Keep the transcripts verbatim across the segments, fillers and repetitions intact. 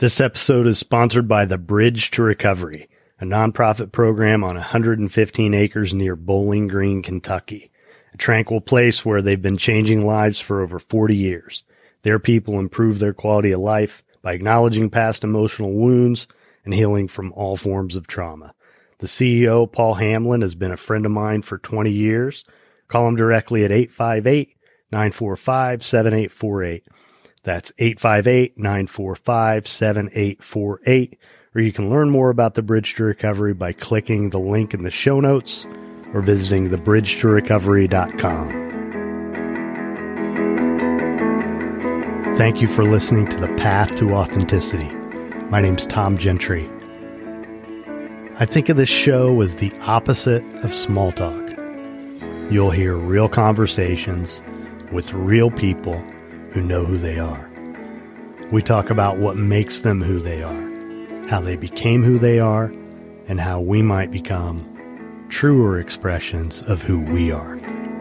This episode is sponsored by the Bridge to Recovery, a nonprofit program on one hundred fifteen acres near Bowling Green, Kentucky, a tranquil place where they've been changing lives for over forty years. Their people improve their quality of life by acknowledging past emotional wounds and healing from all forms of trauma. The C E O, Paul Hamlin, has been a friend of mine for twenty years. Call him directly at eight five eight, nine four five, seven eight four eight. That's eight five eight, nine four five, seven eight four eight. Or you can learn more about the Bridge to Recovery by clicking the link in the show notes or visiting the bridge to recovery dot com. Thank you for listening to The Path to Authenticity. My name's Tom Gentry. I think of this show as the opposite of small talk. You'll hear real conversations with real people who know who they are. We talk about what makes them who they are, how they became who they are, and how we might become truer expressions of who we are.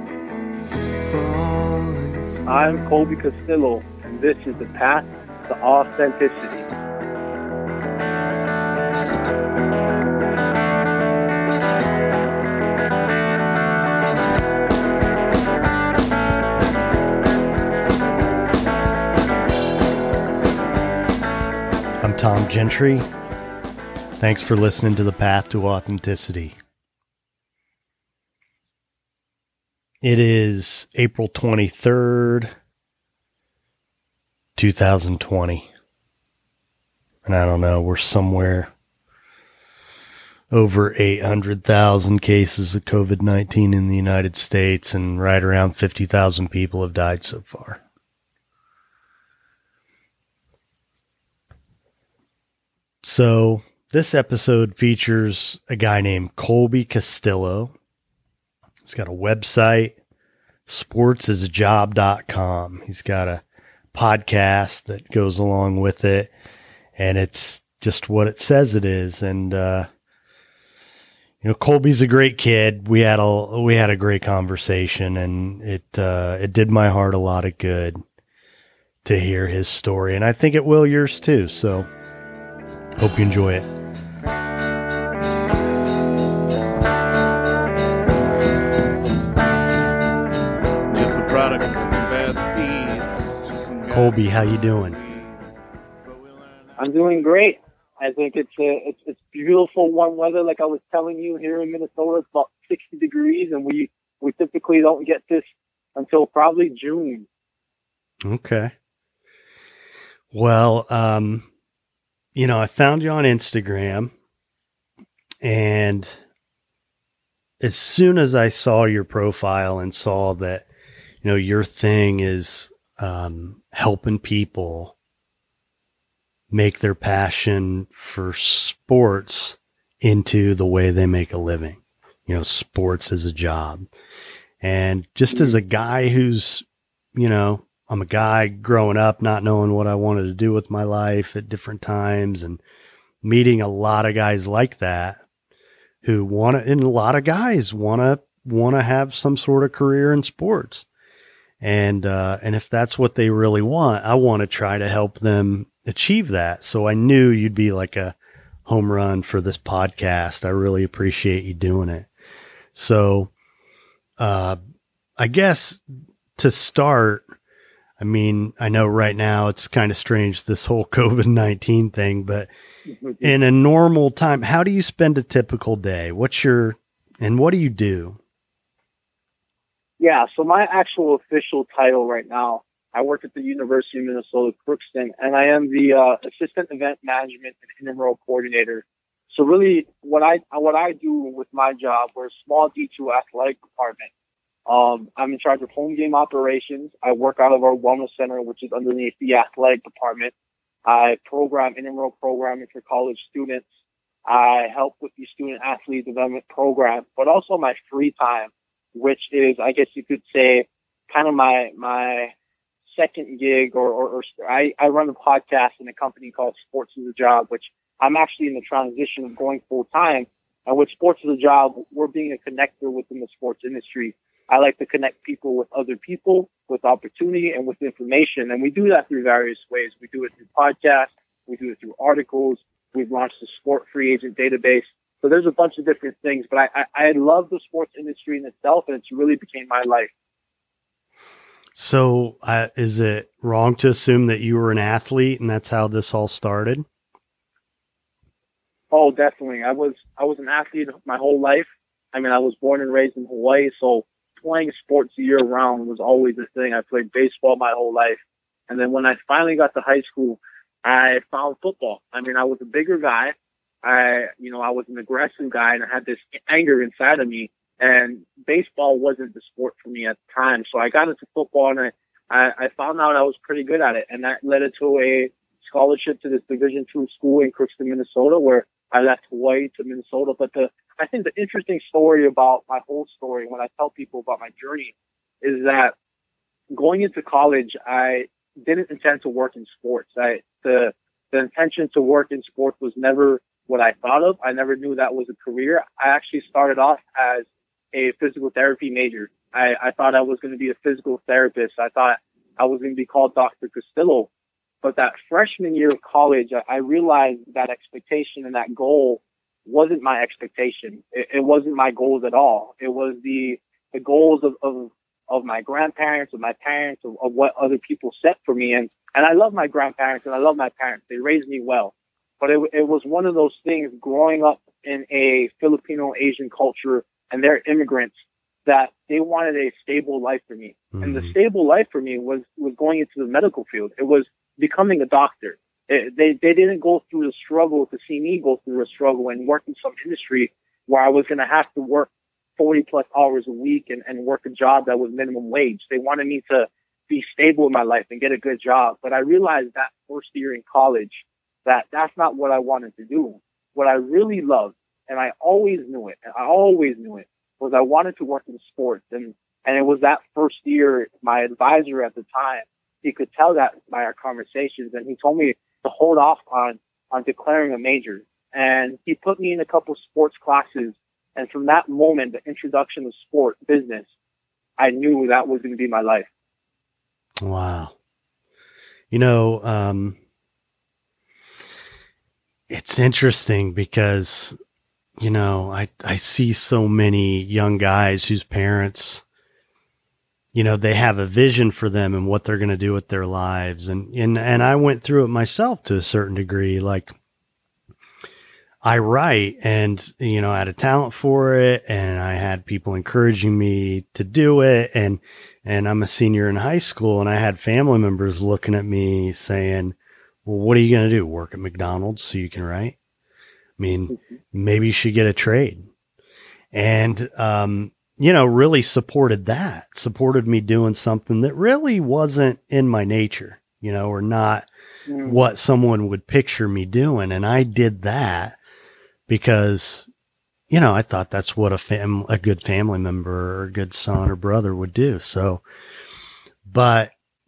I'm Colby Castillo, and this is The Path to Authenticity. I'm Tom Gentry. Thanks for listening to The Path to Authenticity. It is April twenty-third, twenty twenty. And I don't know, we're somewhere over eight hundred thousand cases of covid nineteen in the United States, and right around fifty thousand people have died so far. So this episode features a guy named Colby Castillo. He's got a website, sports is a job dot com. He's got a podcast that goes along with it, and it's just what it says it is. And, uh, you know, Colby's a great kid. We had a, we had a great conversation, and it, uh, it did my heart a lot of good to hear his story. And I think it will yours too. So hope you enjoy it. Just the product of bad seeds. Just some bad Colby, how you doing? I'm doing great. I think it's a, it's it's beautiful warm weather. Like I was telling you, here in Minnesota, it's about sixty degrees, and we, we typically don't get this until probably June. Okay. Well, um, you know, I found you on Instagram, and as soon as I saw your profile and saw that, you know, your thing is um, helping people make their passion for sports into the way they make a living, you know, sports as a job. And just as a guy who's, you know, I'm a guy growing up, not knowing what I wanted to do with my life at different times, and meeting a lot of guys like that who want to, and a lot of guys want to, want to have some sort of career in sports. And, uh, and if that's what they really want, I want to try to help them achieve that. So I knew you'd be like a home run for this podcast. I really appreciate you doing it. So, uh, I guess to start, I mean, I know right now it's kind of strange, this whole covid nineteen thing, but in a normal time, how do you spend a typical day? What's your, and what do you do? Yeah, so my actual official title right now, I work at the University of Minnesota Crookston, and I am the uh, Assistant Event Management and Intramural Coordinator. So really what I what I do with my job, we're a small D two athletic department. Um, I'm in charge of home game operations. I work out of our wellness center, which is underneath the athletic department. I program intramural programming for college students. I help with the student athlete development program, but also my free time, which is, I guess you could say, kind of my my second gig, or, or, or I, I run a podcast in a company called Sports is a Job, which I'm actually in the transition of going full time. And with Sports is a Job, we're being a connector within the sports industry. I like to connect people with other people, with opportunity, and with information. And we do that through various ways. We do it through podcasts. We do it through articles. We've launched the sport free agent database. So there's a bunch of different things, but I, I, I love the sports industry in itself, and it's really became my life. So uh, is it wrong to assume that you were an athlete and that's how this all started? Oh, definitely. I was, I was an athlete my whole life. I mean, I was born and raised in Hawaii, so playing sports year round was always a thing. I played baseball my whole life. And then when I finally got to high school, I found football. I mean, I was a bigger guy. I, you know, I was an aggressive guy, and I had this anger inside of me. And baseball wasn't the sport for me at the time. So I got into football, and I, I, I found out I was pretty good at it. And that led to a scholarship to this Division two school in Crookston, Minnesota, where I left Hawaii to Minnesota. But the, I think the interesting story about my whole story, when I tell people about my journey, is that going into college, I didn't intend to work in sports. I, the, the intention to work in sports was never what I thought of. I never knew that was a career. I actually started off as a physical therapy major. I, I thought I was going to be a physical therapist. I thought I was going to be called Doctor Castillo. But that freshman year of college, I, I realized that expectation and that goal wasn't my expectation. It, it wasn't my goals at all. It was the the goals of, of, of my grandparents, of my parents, of, of what other people set for me. And, and I love my grandparents and I love my parents. They raised me well. But it, it was one of those things growing up in a Filipino Asian culture, and they're immigrants, that they wanted a stable life for me. Mm-hmm. And the stable life for me was, was going into the medical field. It was becoming a doctor. It, they, they didn't go through the struggle to see me go through a struggle and work in some industry where I was going to have to work forty plus hours a week and, and work a job that was minimum wage. They wanted me to be stable in my life and get a good job. But I realized that first year in college that that's not what I wanted to do. What I really loved, and I always knew it, and I always knew it, was I wanted to work in sports. And, and it was that first year, my advisor at the time, he could tell that by our conversations, and he told me to hold off on, on declaring a major. And he put me in a couple sports classes. And from that moment, the introduction of sport business, I knew that was going to be my life. Wow. You know, um, it's interesting because, you know, I, I see so many young guys whose parents, you know, they have a vision for them and what they're going to do with their lives. And, and, and I went through it myself to a certain degree. Like, I write and, you know, I had a talent for it, and I had people encouraging me to do it. And, and I'm a senior in high school, and I had family members looking at me saying, well, what are you going to do? Work at McDonald's so you can write? I mean, maybe you should get a trade. And, um, you know, really supported that, supported me doing something that really wasn't in my nature, you know, or not mm. what someone would picture me doing. And I did that because, you know, I thought that's what a fam, a good family member or a good son or brother would do. So, but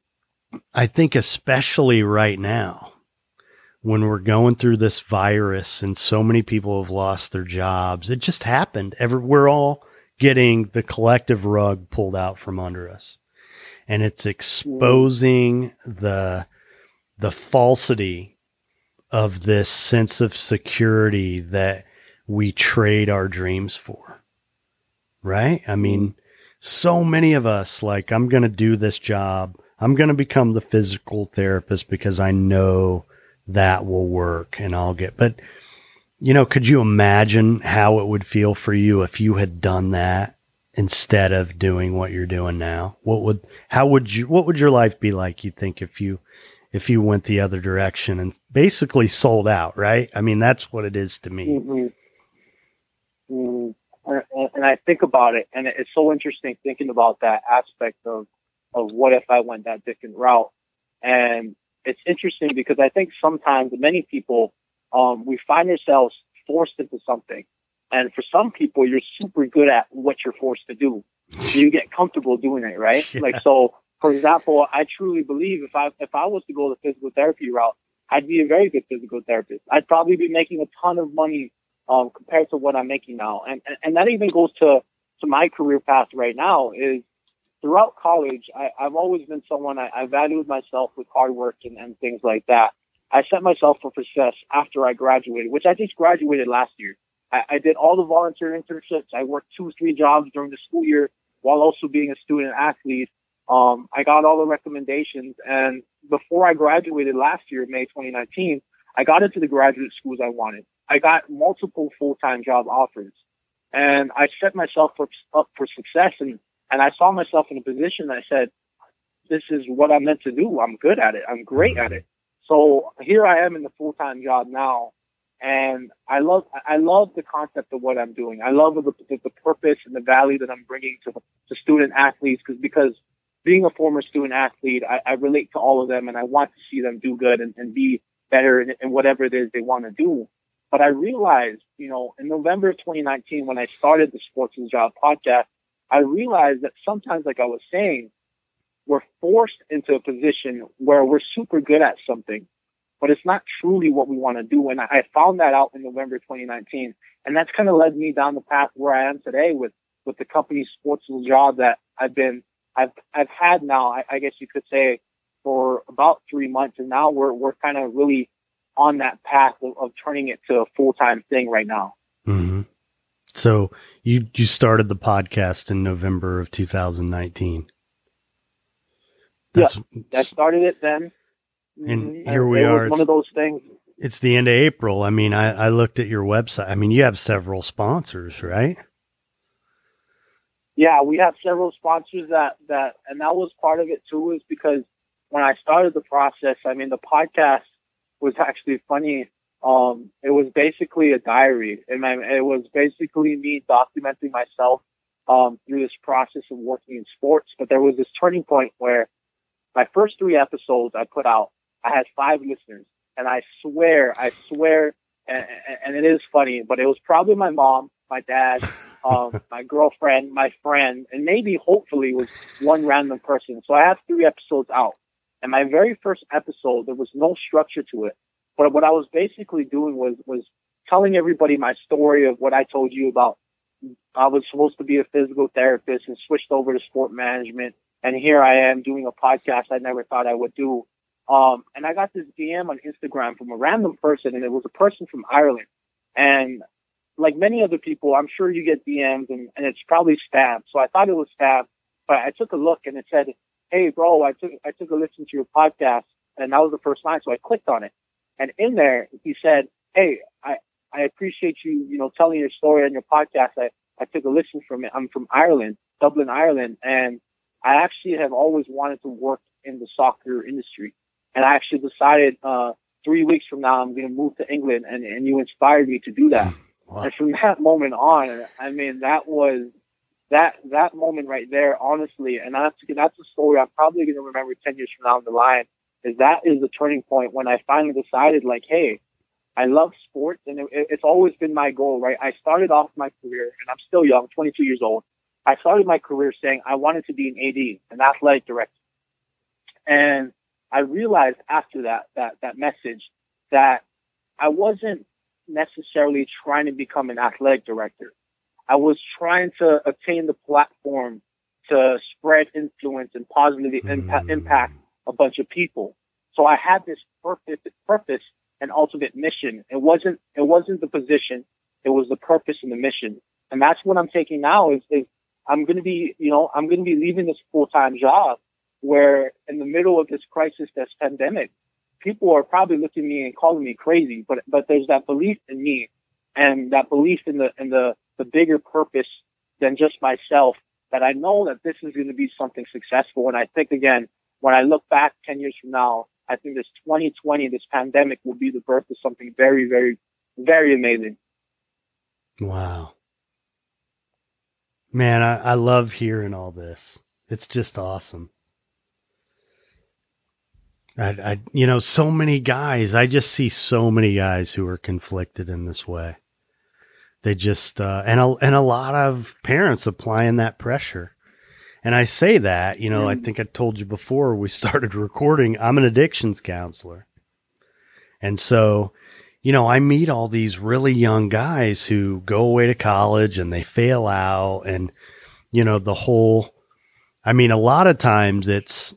I think especially right now, when we're going through this virus and so many people have lost their jobs, it just happened. Every, we're all getting the collective rug pulled out from under us, and it's exposing the, the falsity of this sense of security that we trade our dreams for. Right? I mean, so many of us, like, I'm going to do this job. I'm going to become the physical therapist because I know that will work and I'll get, but you know, could you imagine how it would feel for you if you had done that instead of doing what you're doing now? What would, how would you, what would your life be like, you think, if you, if you went the other direction and basically sold out, right? I mean, that's what it is to me. Mm-hmm. Mm-hmm. And I think about it, and it's so interesting thinking about that aspect of, of what if I went that different route. And it's interesting because I think sometimes many people, um, we find ourselves forced into something. And for some people, you're super good at what you're forced to do. You get comfortable doing it, right? Yeah. Like, so, for example, I truly believe if I, if I was to go the physical therapy route, I'd be a very good physical therapist. I'd probably be making a ton of money, um, compared to what I'm making now. And, and, and that even goes to, to my career path right now is, throughout college, I, I've always been someone, I, I valued myself with hard work and, and things like that. I set myself for success after I graduated, which I just graduated last year. I, I did all the volunteer internships. I worked two, three jobs during the school year while also being a student athlete. Um, I got all the recommendations. And before I graduated last year, May twenty nineteen, I got into the graduate schools I wanted. I got multiple full-time job offers. And I set myself for, up for success. And, and I saw myself in a position that I said, this is what I'm meant to do. I'm good at it. I'm great at it. So here I am in the full-time job now. And I love, I love the concept of what I'm doing. I love the, the, the purpose and the value that I'm bringing to, to student athletes, because, because being a former student athlete, I, I relate to all of them and I want to see them do good and, and be better in, in whatever it is they want to do. But I realized, you know, in November of twenty nineteen, when I started the Sports and Job podcast, I realized that sometimes, like I was saying, we're forced into a position where we're super good at something, but it's not truly what we want to do. And I found that out in November twenty nineteen. And that's kind of led me down the path where I am today with, with the company Sports and Job that I've been, I've, I've had now, I, I guess you could say, for about three months. And now we're, we're kind of really on that path of, of turning it to a full-time thing right now. Mm-hmm. So you, you started the podcast in November of two thousand nineteen. That's, yeah, I started it then. And here we it are. Was one of those things. It's the end of April. I mean, I, I looked at your website. I mean, you have several sponsors, right? Yeah, we have several sponsors that, that, and that was part of it too, is because when I started the process, I mean, the podcast was actually funny. Um, it was basically a diary, and my, it was basically me documenting myself um, through this process of working in sports. But there was this turning point where my first three episodes I put out, I had five listeners, and I swear, I swear, and, and it is funny, but it was probably my mom, my dad, um, my girlfriend, my friend, and maybe hopefully was one random person. So I have three episodes out. And my very first episode, there was no structure to it. But what I was basically doing was, was telling everybody my story of what I told you about. I was supposed to be a physical therapist and switched over to sport management. And here I am doing a podcast I never thought I would do. Um, and I got this D M on Instagram from a random person, and it was a person from Ireland. And like many other people, I'm sure you get D Ms, and, and it's probably spam. So I thought it was spam, but I took a look and it said, hey, bro, I took I took a listen to your podcast, and that was the first line, so I clicked on it. And in there, he said, hey, I, I appreciate you, you know, telling your story on your podcast. I, I took a listen from it. I'm from Ireland, Dublin, Ireland, and I actually have always wanted to work in the soccer industry. And I actually decided uh, three weeks from now, I'm going to move to England, and, and you inspired me to do that. Wow. And from that moment on, I mean, that was... That that moment right there, honestly, and that's that's a story I'm probably going to remember ten years from down the line, is that is the turning point when I finally decided, like, hey, I love sports, and it, it's always been my goal, right? I started off my career, and I'm still young, twenty-two years old. I started my career saying I wanted to be an A D, an athletic director. And I realized after that, that, that message that I wasn't necessarily trying to become an athletic director. I was trying to attain the platform to spread influence and positively impact, impact a bunch of people. So I had this purpose, purpose and ultimate mission. It wasn't, it wasn't the position. It was the purpose and the mission. And that's what I'm taking now is, is I'm going to be, you know, I'm going to be leaving this full-time job where in the middle of this crisis, this pandemic, people are probably looking at me and calling me crazy, but, but there's that belief in me and that belief in the, in the, the bigger purpose than just myself, that I know that this is going to be something successful. And I think, again, when I look back ten years from now, I think this twenty twenty, this pandemic will be the birth of something very, very, very amazing. Wow. Man, I, I love hearing all this. It's just awesome. I, I, you know, so many guys, I just see so many guys who are conflicted in this way. They just, uh, and a, and a lot of parents applying that pressure. And I say that, you know, mm. I think I told you before we started recording, I'm an addictions counselor. And so, you know, I meet all these really young guys who go away to college and they fail out. And, you know, the whole, I mean, a lot of times it's,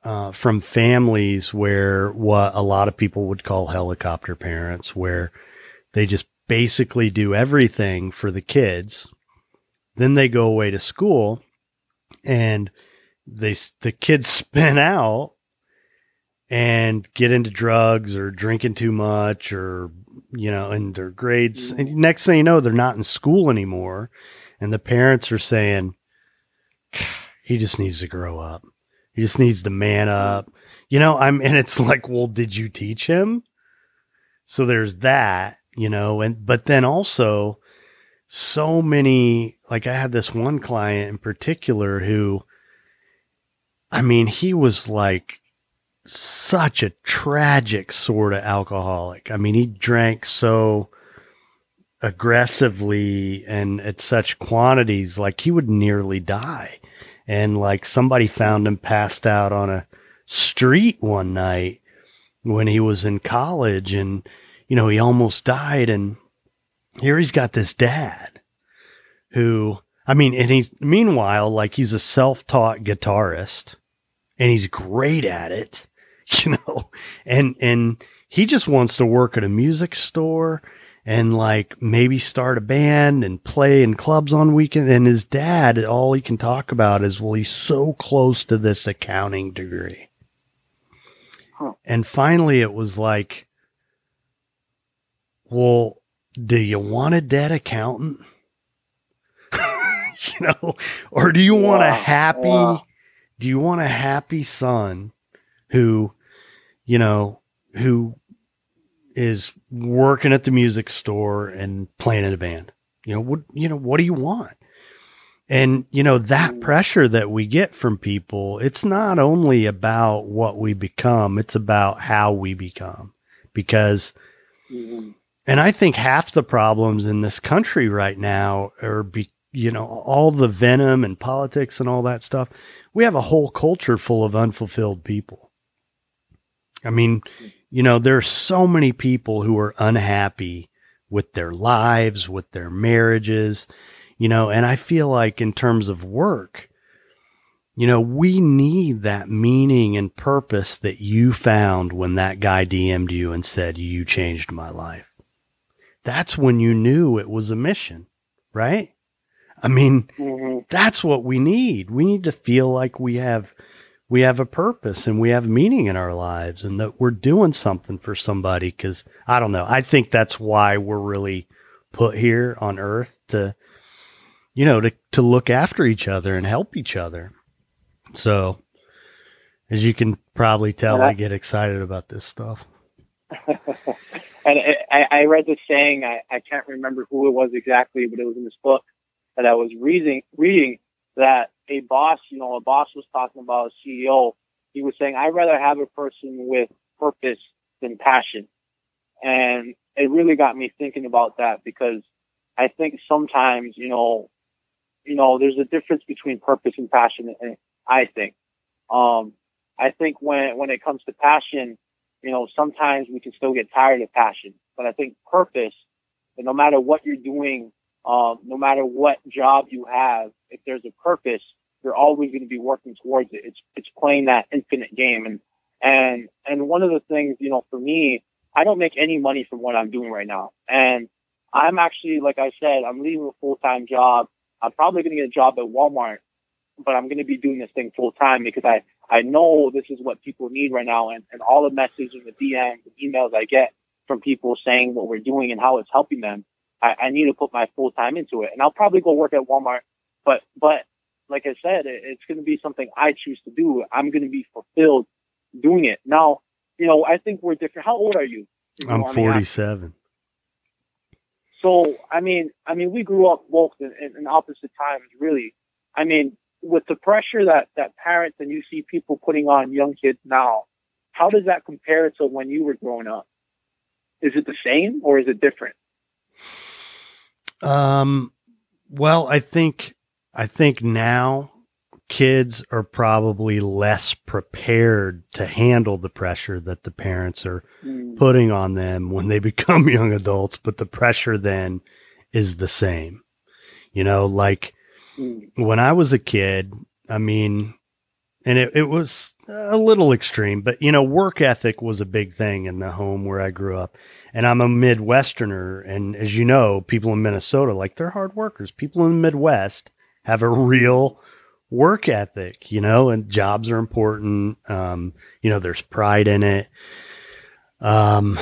uh, from families where what a lot of people would call helicopter parents, where they just basically do everything for the kids. Then they go away to school and they, the kids spin out and get into drugs or drinking too much or, you know, and their grades. And next thing you know, they're not in school anymore. And the parents are saying, he just needs to grow up. He just needs to man up, you know, I'm, and it's like, well, did you teach him? So there's that, you know, and, but then also so many, like I had this one client in particular who, I mean, he was like such a tragic sort of alcoholic. I mean, he drank so aggressively and at such quantities, like he would nearly die. And like somebody found him passed out on a street one night when he was in college and, you know, he almost died. And here he's got this dad who, I mean, and he, meanwhile, like he's a self-taught guitarist and he's great at it, you know, and, and he just wants to work at a music store and like maybe start a band and play in clubs on weekend. And his dad, all he can talk about is, well, he's so close to this accounting degree. Huh. And finally it was like, well, do you want a dead accountant? You know, or do you yeah. want a happy, yeah. do you want a happy son who, you know, who is working at the music store and playing in a band? You know, what, you know, what do you want? And, you know, that pressure that we get from people, it's not only about what we become, it's about how we become. Because, mm-hmm. and I think half the problems in this country right now are, be, you know, all the venom and politics and all that stuff. We have a whole culture full of unfulfilled people. I mean, you know, there are so many people who are unhappy with their lives, with their marriages, you know, and I feel like in terms of work, you know, we need that meaning and purpose that you found when that guy D M'd you and said, you changed my life. That's when you knew it was a mission, right? I mean, mm-hmm. that's what we need. We need to feel like we have we have a purpose and we have meaning in our lives and that we're doing something for somebody. Cause I don't know. I think that's why we're really put here on earth to, you know, to, to look after each other and help each other. So as you can probably tell, I, I get excited about this stuff. And I, I read this saying, I, I can't remember who it was exactly, but it was in this book that I was reading, reading that a boss, you know, a boss was talking about a C E O. He was saying, I'd rather have a person with purpose than passion. And it really got me thinking about that because I think sometimes, you know, you know, there's a difference between purpose and passion. And I think, um, I think when, when it comes to passion, you know, sometimes we can still get tired of passion, but I think purpose, and no matter what you're doing, um, no matter what job you have, if there's a purpose, you're always going to be working towards it. It's, it's playing that infinite game. And, and, and one of the things, you know, for me, I don't make any money from what I'm doing right now. And I'm actually, like I said, I'm leaving a full-time job. I'm probably going to get a job at Walmart, but I'm going to be doing this thing full time because I, I know this is what people need right now. And, and all the messages and the D Ms and emails I get from people saying what we're doing and how it's helping them, I, I need to put my full time into it. And I'll probably go work at Walmart, but, but like I said, it, it's going to be something I choose to do. I'm going to be fulfilled doing it. Now, you know, I think we're different. How old are you? you I'm forty-seven. So, I mean, I mean, we grew up both in, in opposite times, really. I mean, with the pressure that, that parents and you see people putting on young kids now, how does that compare to when you were growing up? Is it the same or is it different? Um, well, I think, I think now kids are probably less prepared to handle the pressure that the parents are mm. putting on them when they become young adults, but the pressure then is the same. You know, like mm. when I was a kid, I mean, and it, it was, a little extreme, but you know, work ethic was a big thing in the home where I grew up. And I'm a Midwesterner. And as you know, people in Minnesota, like they're hard workers. People in the Midwest have a real work ethic, you know, and jobs are important. Um, you know, there's pride in it. Um,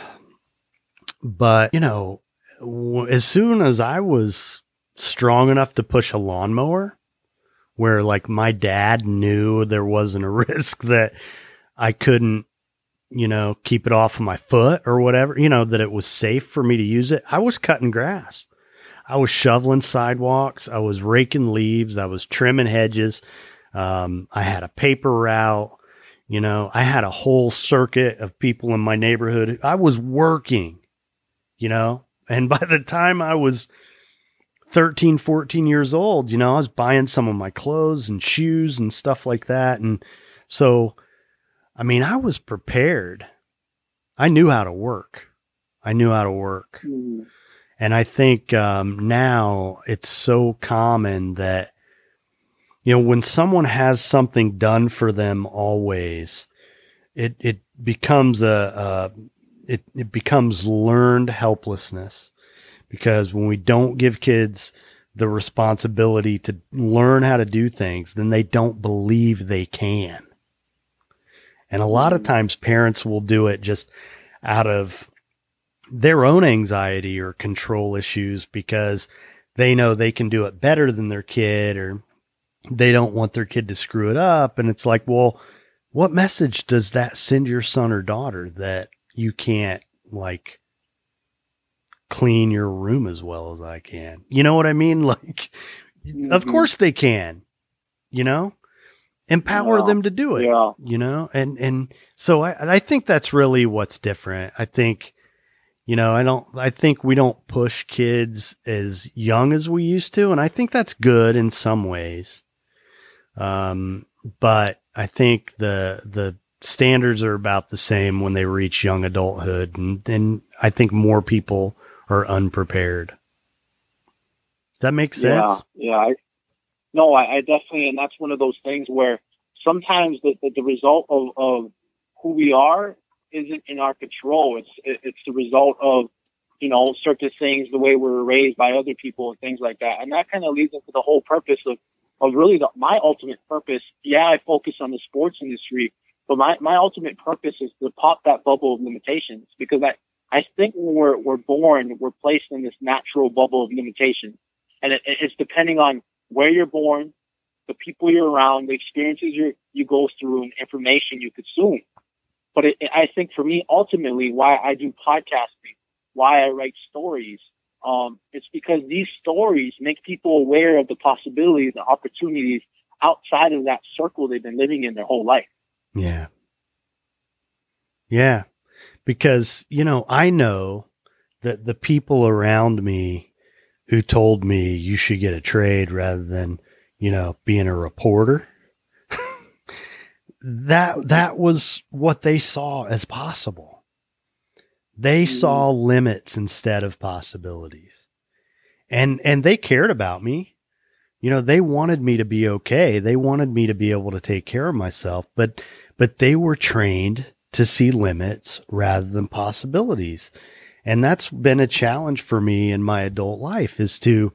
but you know, w- as soon as I was strong enough to push a lawnmower, where like my dad knew there wasn't a risk that I couldn't, you know, keep it off of my foot or whatever, you know, that it was safe for me to use it. I was cutting grass. I was shoveling sidewalks. I was raking leaves. I was trimming hedges. Um, I had a paper route. You know, I had a whole circuit of people in my neighborhood. I was working, you know, and by the time I was thirteen, fourteen years old, you know, I was buying some of my clothes and shoes and stuff like that. And so, I mean, I was prepared. I knew how to work. I knew how to work. Mm. And I think um, now it's so common that, you know, when someone has something done for them always, it, it becomes a, a it, it becomes learned helplessness. Because when we don't give kids the responsibility to learn how to do things, then they don't believe they can. And a lot of times parents will do it just out of their own anxiety or control issues because they know they can do it better than their kid, or they don't want their kid to screw it up. And it's like, well, what message does that send your son or daughter that you can't like clean your room as well as I can? You know what I mean? Like, mm-hmm. Of course they can, you know, empower yeah. them to do it, yeah. you know? And, and so I, I think that's really what's different. I think, you know, I don't, I think we don't push kids as young as we used to. And I think that's good in some ways. Um, but I think the, the standards are about the same when they reach young adulthood. And, and I think more people are unprepared. Does that make sense? Yeah. Yeah. I, no, I, I definitely, and that's one of those things where sometimes the, the, the result of, of who we are isn't in our control. It's, it, it's the result of, you know, certain things, the way we were raised by other people and things like that. And that kind of leads into the whole purpose of, of really the, my ultimate purpose. Yeah, I focus on the sports industry, but my, my ultimate purpose is to pop that bubble of limitations, because I, I think when we're, we're born, we're placed in this natural bubble of limitations. And it, it's depending on where you're born, the people you're around, the experiences you you go through, and information you consume. But it, I think for me, ultimately, why I do podcasting, why I write stories, um, it's because these stories make people aware of the possibilities and opportunities outside of that circle they've been living in their whole life. Yeah. Yeah. Because, you know, I know that the people around me who told me you should get a trade rather than, you know, being a reporter, that, that was what they saw as possible. They mm-hmm. saw limits instead of possibilities. And, and they cared about me. You know, they wanted me to be okay. They wanted me to be able to take care of myself, but, but they were trained to see limits rather than possibilities. And that's been a challenge for me in my adult life, is to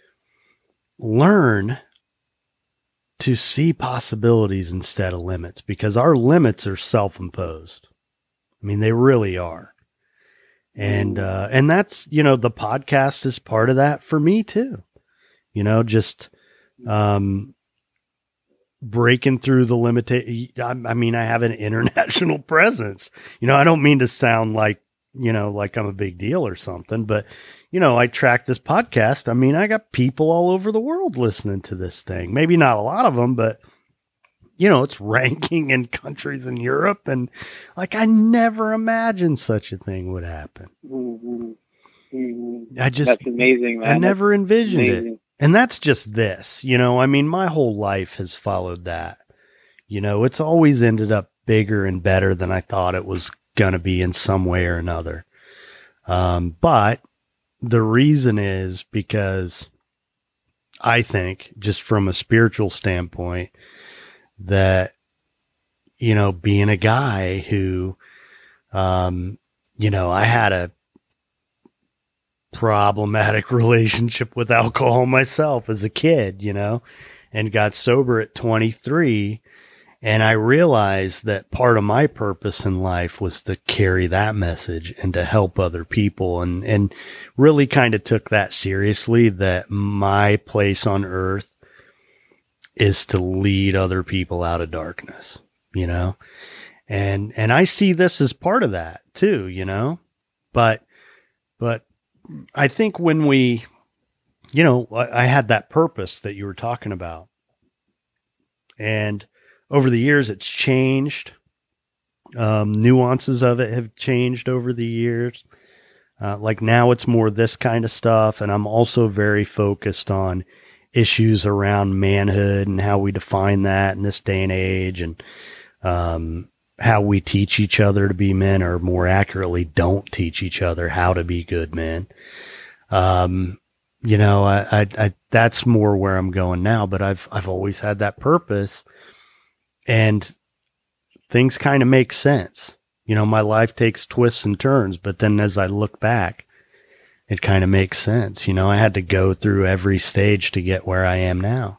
learn to see possibilities instead of limits, because our limits are self-imposed. I mean, they really are. And, uh, and that's, you know, the podcast is part of that for me too. You know, just, um, breaking through the limit. I mean, I have an international presence. You know, I don't mean to sound like, you know, like I'm a big deal or something, but, you know, I track this podcast. I mean, I got people all over the world listening to this thing. Maybe not a lot of them, but, you know, it's ranking in countries in Europe. And like, I never imagined such a thing would happen. Mm-hmm. Mm-hmm. I just, that's amazing, man. I never that's envisioned amazing. it. And that's just this, you know, I mean, my whole life has followed that. You know, it's always ended up bigger and better than I thought it was going to be in some way or another. Um, but the reason is because I think, just from a spiritual standpoint, that you know, being a guy who, um, you know, I had a problematic relationship with alcohol myself as a kid, you know, and got sober at twenty-three. And I realized that part of my purpose in life was to carry that message and to help other people, and, and really kind of took that seriously, that my place on earth is to lead other people out of darkness, you know, and, and I see this as part of that too, you know, but, but I think when we, you know, I, I had that purpose that you were talking about, and over the years, it's changed. Um, nuances of it have changed over the years. Uh, like now it's more this kind of stuff. And I'm also very focused on issues around manhood and how we define that in this day and age, and um, how we teach each other to be men, or more accurately, don't teach each other how to be good men. Um, you know, I, I, I, that's more where I'm going now, but I've, I've always had that purpose. And things kind of make sense. You know, my life takes twists and turns, but then as I look back, it kind of makes sense. You know, I had to go through every stage to get where I am now.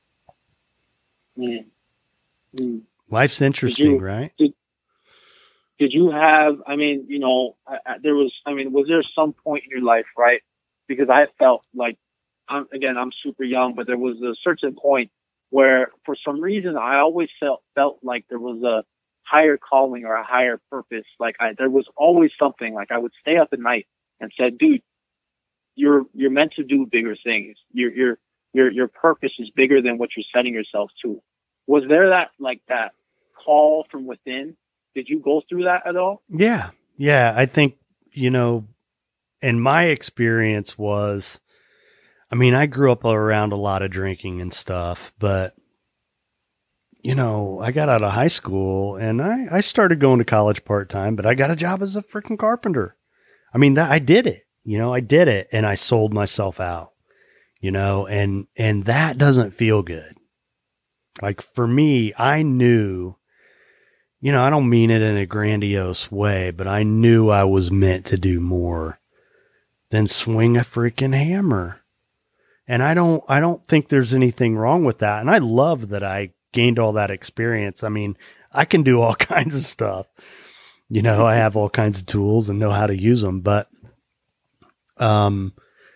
Mm. Mm. Life's interesting, did you, right? Did, did you have, I mean, you know, I, I, there was, I mean, was there some point in your life, right? Because I felt like, I'm, again, I'm super young, but there was a certain point where for some reason I always felt felt like there was a higher calling or a higher purpose. Like I, there was always something. Like I would stay up at night and said, "Dude, you're you're meant to do bigger things. Your your your your purpose is bigger than what you're setting yourself to." Was there that like that call from within? Did you go through that at all? Yeah, yeah. I think, you know, and my experience was, I mean, I grew up around a lot of drinking and stuff, but, you know, I got out of high school and I, I started going to college part-time, but I got a job as a freaking carpenter. I mean, that I did it, you know, I did it, and I sold myself out, you know, and, and that doesn't feel good. Like for me, I knew, you know, I don't mean it in a grandiose way, but I knew I was meant to do more than swing a freaking hammer. And I don't, I don't think there's anything wrong with that. And I love that I gained all that experience. I mean, I can do all kinds of stuff. You know, I have all kinds of tools and know how to use them, but, um,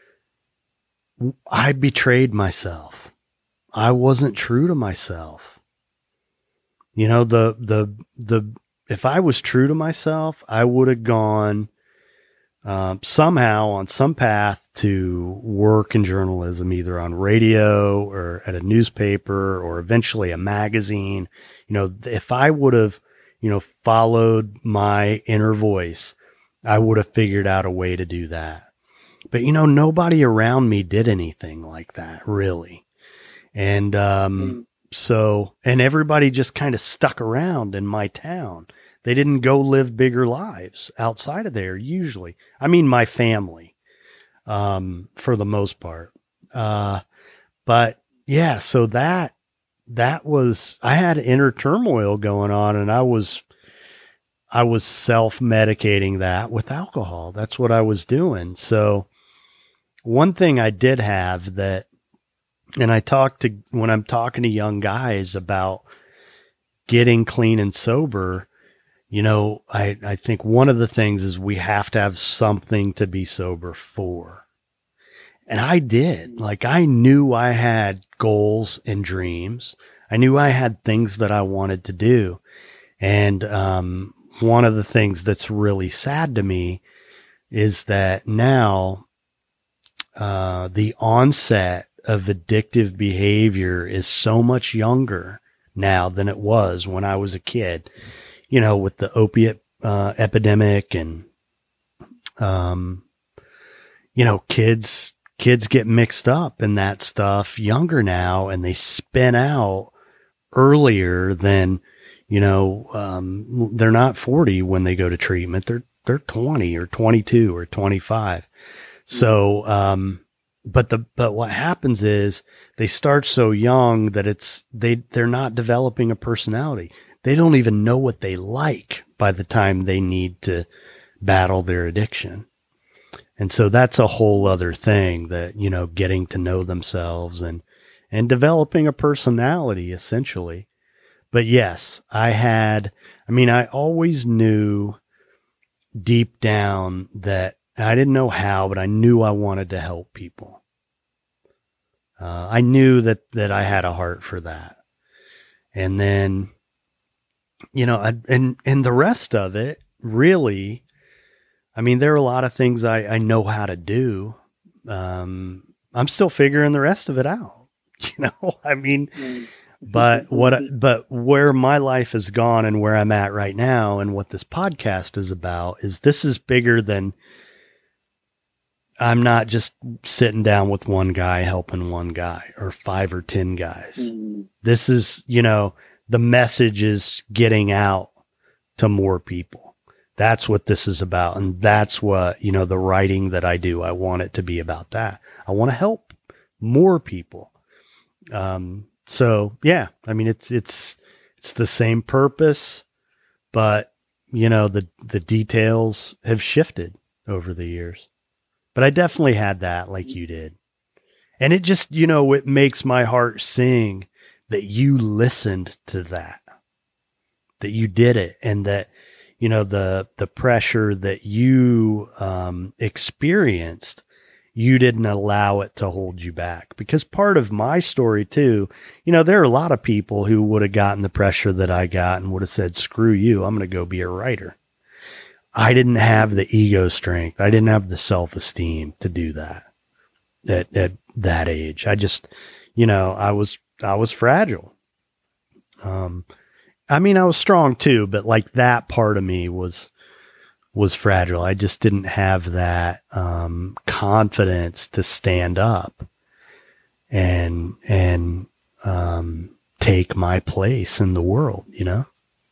I betrayed myself. I wasn't true to myself. You know, the, the, the, if I was true to myself, I would have gone, Um, somehow on some path to work in journalism, either on radio or at a newspaper or eventually a magazine. You know, if I would have, you know, followed my inner voice, I would have figured out a way to do that. But, you know, nobody around me did anything like that, really. And, um, mm. so, and everybody just kind of stuck around in my town. They didn't go live bigger lives outside of there, usually. I mean, my family, um, for the most part. Uh, but yeah, so that, that was, I had inner turmoil going on, and I was, I was self-medicating that with alcohol. That's what I was doing. So one thing I did have that, and I talk to, when I'm talking to young guys about getting clean and sober, you know, I, I think one of the things is we have to have something to be sober for. And I did. Like, I knew I had goals and dreams. I knew I had things that I wanted to do. And um, one of the things that's really sad to me is that now uh, the onset of addictive behavior is so much younger now than it was when I was a kid. You know, with the opiate uh, epidemic, and, um, you know, kids, kids get mixed up in that stuff younger now, and they spin out earlier than, you know, um, they're not forty when they go to treatment. They're, they're twenty or twenty-two or twenty-five. So, um, but the, but what happens is they start so young that it's, they, they're not developing a personality. they don't even know what they like by the time they need to battle their addiction. And so that's a whole other thing, that, you know, getting to know themselves and, and developing a personality, essentially. But yes, I had, I mean, I always knew deep down that I didn't know how, but I knew I wanted to help people. Uh, I knew that, that I had a heart for that. And then, you know, I, and, and the rest of it really, I mean, there are a lot of things I, I know how to do. Um, I'm still figuring the rest of it out, you know, I mean, but what, but where my life has gone and where I'm at right now and what this podcast is about is this is bigger than, I'm not just sitting down with one guy helping one guy or five or ten guys. Mm-hmm. This is, you know, the message is getting out to more people. That's what this is about. And that's what, you know, the writing that I do, I want it to be about that. I want to help more people. Um, so yeah, I mean, it's, it's, it's the same purpose, but you know, the, the details have shifted over the years. But I definitely had that like you did. And it just, you know, it makes my heart sing that you listened to that, that you did it. And that, you know, the, the pressure that you, um, experienced, you didn't allow it to hold you back. Because part of my story too, you know, there are a lot of people who would have gotten the pressure that I got and would have said, screw you, I'm going to go be a writer. I didn't have the ego strength. I didn't have the self-esteem to do that at, at that age. I just, you know, I was, I was fragile. Um, I mean, I was strong too, but like that part of me was, was fragile. I just didn't have that, um, confidence to stand up and, and, um, take my place in the world, you know?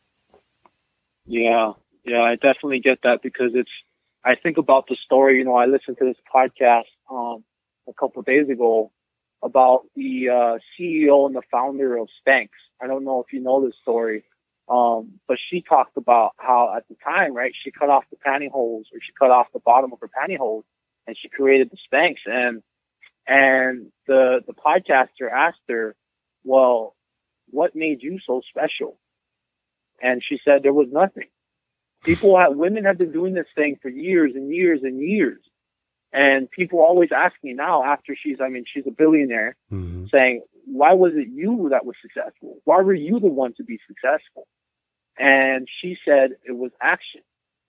Yeah. Yeah, I definitely get that, because it's, I think about the story, you know, I listened to this podcast um, a couple of days ago about the uh, C E O and the founder of Spanx. I don't know if you know this story, um, but she talked about how at the time, right, she cut off the pantyhose, or she cut off the bottom of her pantyhose, and she created the Spanx. And and the the podcaster asked her, well, what made you so special? And she said there was nothing. People have, women have been doing this thing for years and years and years. And people always ask me now, after she's, I mean, she's a billionaire, mm-hmm. saying, why was it you that was successful? Why were you the one to be successful? And she said it was action.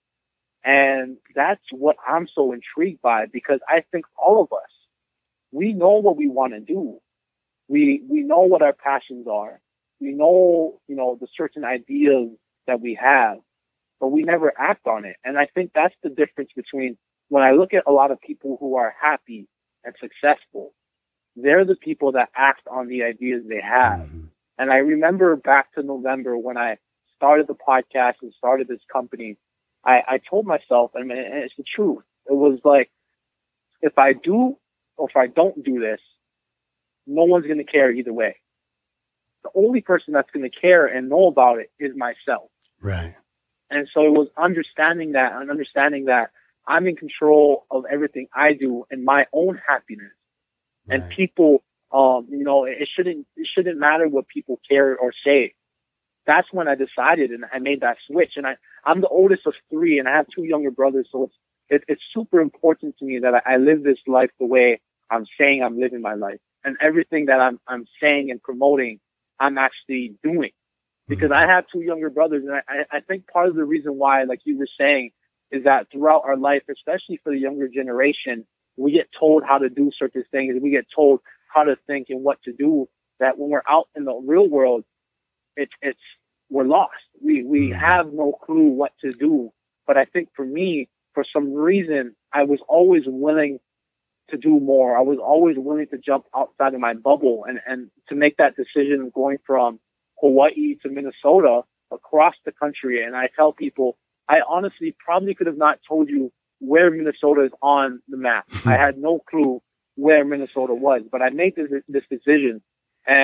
And that's what I'm so intrigued by, because I think all of us, we know what we want to do. We, we know what our passions are. We know, you know, the certain ideas that we have, but we never act on it. And I think that's the difference between, when I look at a lot of people who are happy and successful, they're the people that act on the ideas they have. Mm-hmm. And I remember back to November when I started the podcast and started this company, I, I told myself, I mean, and it's the truth. It was like, if I do or if I don't do this, no one's going to care either way. The only person that's going to care and know about it is myself. Right. And so it was understanding that and understanding that I'm in control of everything I do and my own happiness. Right. And people, um, you know, it shouldn't, it shouldn't matter what people care or say. That's when I decided and I made that switch. And I, I'm the oldest of three and I have two younger brothers. So it's, it, it's super important to me that I, I live this life the way I'm saying I'm living my life. And everything that I'm, I'm saying and promoting, I'm actually doing. Because I have two younger brothers, and I, I think part of the reason why, like you were saying, is that throughout our life, especially for the younger generation, we get told how to do certain things. We get told how to think and what to do, that when we're out in the real world, it's, it's, we're lost. We, we have no clue what to do. But I think for me, for some reason, I was always willing to do more. I was always willing to jump outside of my bubble and, and to make that decision of going from Hawaii to Minnesota, across the country. And I tell people, I honestly probably could have not told you where Minnesota is on the map. I had no clue where Minnesota was, but I made this, this decision. And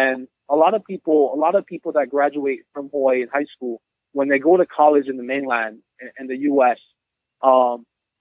a lot of people, a lot of people that graduate from Hawaii in high school, when they go to college in the mainland in, in the U S, um,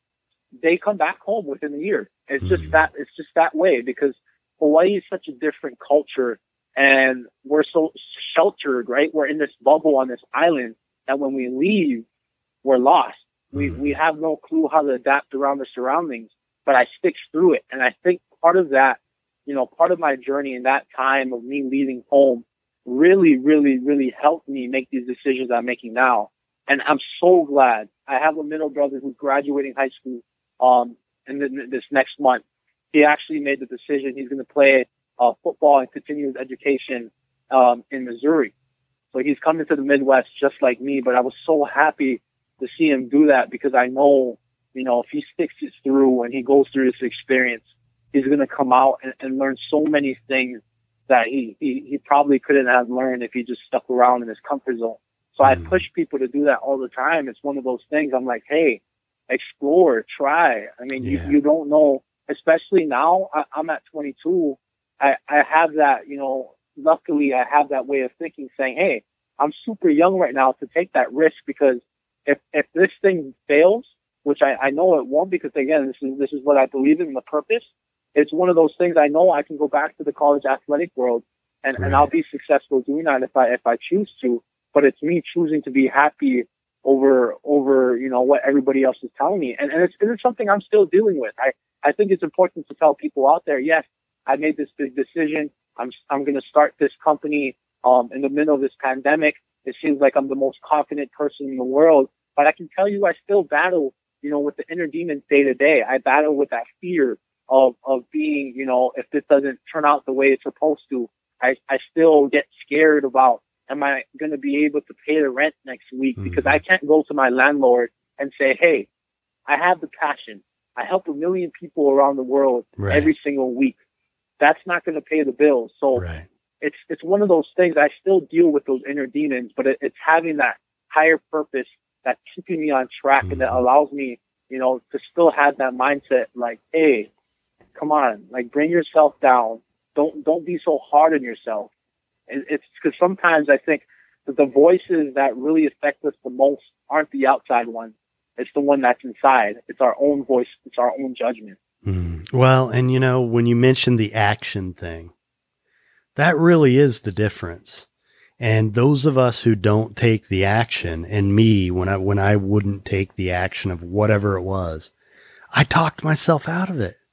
they come back home within a year. It's just Mhm. that, it's just that way because Hawaii is such a different culture and we're so sheltered, right? We're in this bubble on this island that when we leave, we're lost. We, Mhm. we have no clue how to adapt around the surroundings, but I stick through it. And I think part of that, you know, part of my journey in that time of me leaving home really, really, really helped me make these decisions I'm making now. And I'm so glad. I have a middle brother who's graduating high school um, in the, this next month. He actually made the decision he's going to play uh, football and continue his education um, in Missouri. So he's coming to the Midwest just like me. But I was so happy to see him do that because I know, you know, if he sticks it through and he goes through this experience, he's going to come out and, and learn so many things that he, he, he probably couldn't have learned if he just stuck around in his comfort zone. So I push people to do that all the time. It's one of those things. I'm like, hey, explore, try. I mean, Yeah. you, you don't know, especially now I, I'm at twenty-two. I, I have that, you know, luckily I have that way of thinking saying, hey, I'm super young right now to take that risk because if, if this thing fails, which I, I know it won't because again, this is, this is what I believe in, the purpose. It's one of those things I know I can go back to the college athletic world and, Right. and I'll be successful doing that if I, if I choose to, but it's me choosing to be happy over, over, you know, what everybody else is telling me. And, and it's, it's something I'm still dealing with. I, I think it's important to tell people out there, yes, I made this big decision. I'm, I'm going to start this company, um, in the middle of this pandemic. It seems like I'm the most confident person in the world, but I can tell you, I still battle, you know, with the inner demons day to day. I battle with that fear of, of being, you know, if this doesn't turn out the way it's supposed to, I, I still get scared about, am I going to be able to pay the rent next week? Mhm. Because I can't go to my landlord and say, hey, I have the passion. I help a million people around the world Right. every single week. That's not going to pay the bills. So Right. it's, it's one of those things. I still deal with those inner demons, but it, it's having that higher purpose that's keeping me on track Mhm. and that allows me, you know, to still have that mindset like, hey, come on, like bring yourself down. Don't, don't be so hard on yourself. And it's because sometimes I think that the voices that really affect us the most aren't the outside ones. It's the one that's inside. It's our own voice. It's our own judgment. Mm. Well, and you know, when you mentioned the action thing, that really is the difference. And those of us who don't take the action, and me, when I, when I wouldn't take the action of whatever it was, I talked myself out of it.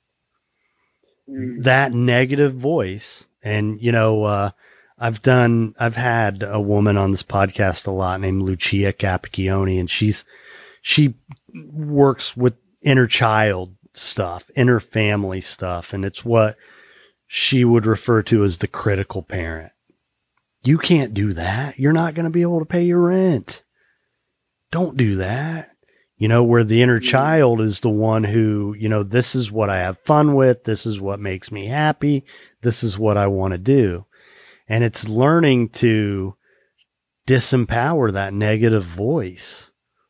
Mm. That negative voice. And, you know, uh, I've done, I've had a woman on this podcast a lot named Lucia Capicchione, and she's, she works with inner child stuff, inner family stuff. And it's what she would refer to as the critical parent. You can't do that. You're not going to be able to pay your rent. Don't do that. You know, where the inner child is the one who, you know, this is what I have fun with. This is what makes me happy. This is what I want to do. And it's learning to disempower that negative voice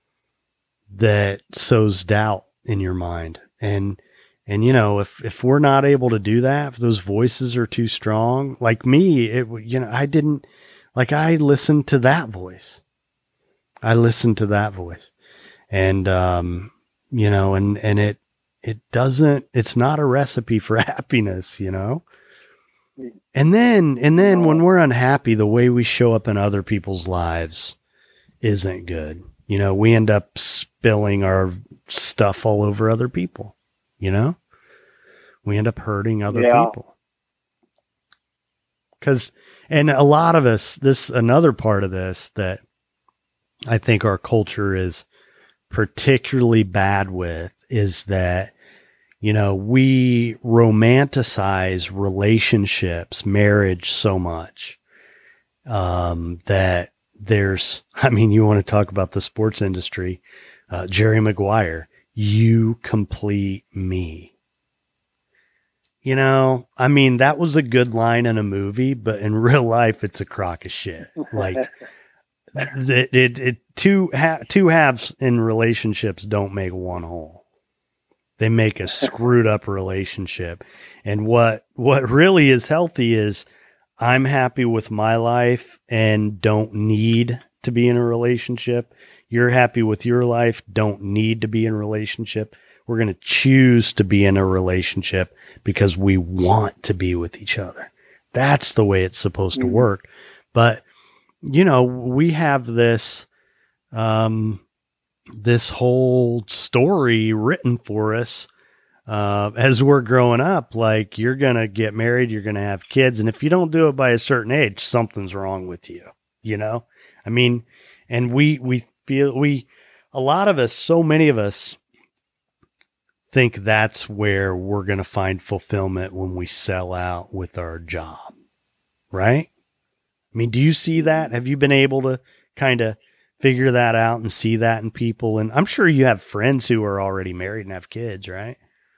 that sows doubt in your mind. And, and, you know, if, if we're not able to do that, if those voices are too strong, like me, it, you know, I didn't, like I listened to that voice. I listened to that voice. And, um, you know, and, and it, it doesn't, it's not a recipe for happiness, you know? And then, and then when we're unhappy, the way we show up in other people's lives isn't good. You know, we end up spilling our stuff all over other people, you know, we end up hurting other Yeah. people. Cause, and a lot of us, this, another part of this that I think our culture is particularly bad with is that, you know, we romanticize relationships, marriage so much, um, that there's, I mean, you want to talk about the sports industry, uh, Jerry Maguire, you complete me. You know, I mean, that was a good line in a movie, but in real life, it's a crock of shit. Like, it, it, it two, ha- two halves in relationships don't make one whole. They make a screwed up relationship. And what, what really is healthy is I'm happy with my life and don't need to be in a relationship. You're happy with your life, don't need to be in a relationship. We're going to choose to be in a relationship because we want to be with each other. That's the way it's supposed mm-hmm. to work. But, you know, we have this, um, this whole story written for us, uh, as we're growing up. Like, you're going to get married, you're going to have kids. And if you don't do it by a certain age, something's wrong with you, you know? I mean, and we, we feel we, a lot of us, so many of us think that's where we're going to find fulfillment when we sell out with our job. Right? I mean, do you see that? Have you been able to kind of figure that out and see that in people? And I'm sure you have friends who are already married and have kids, right?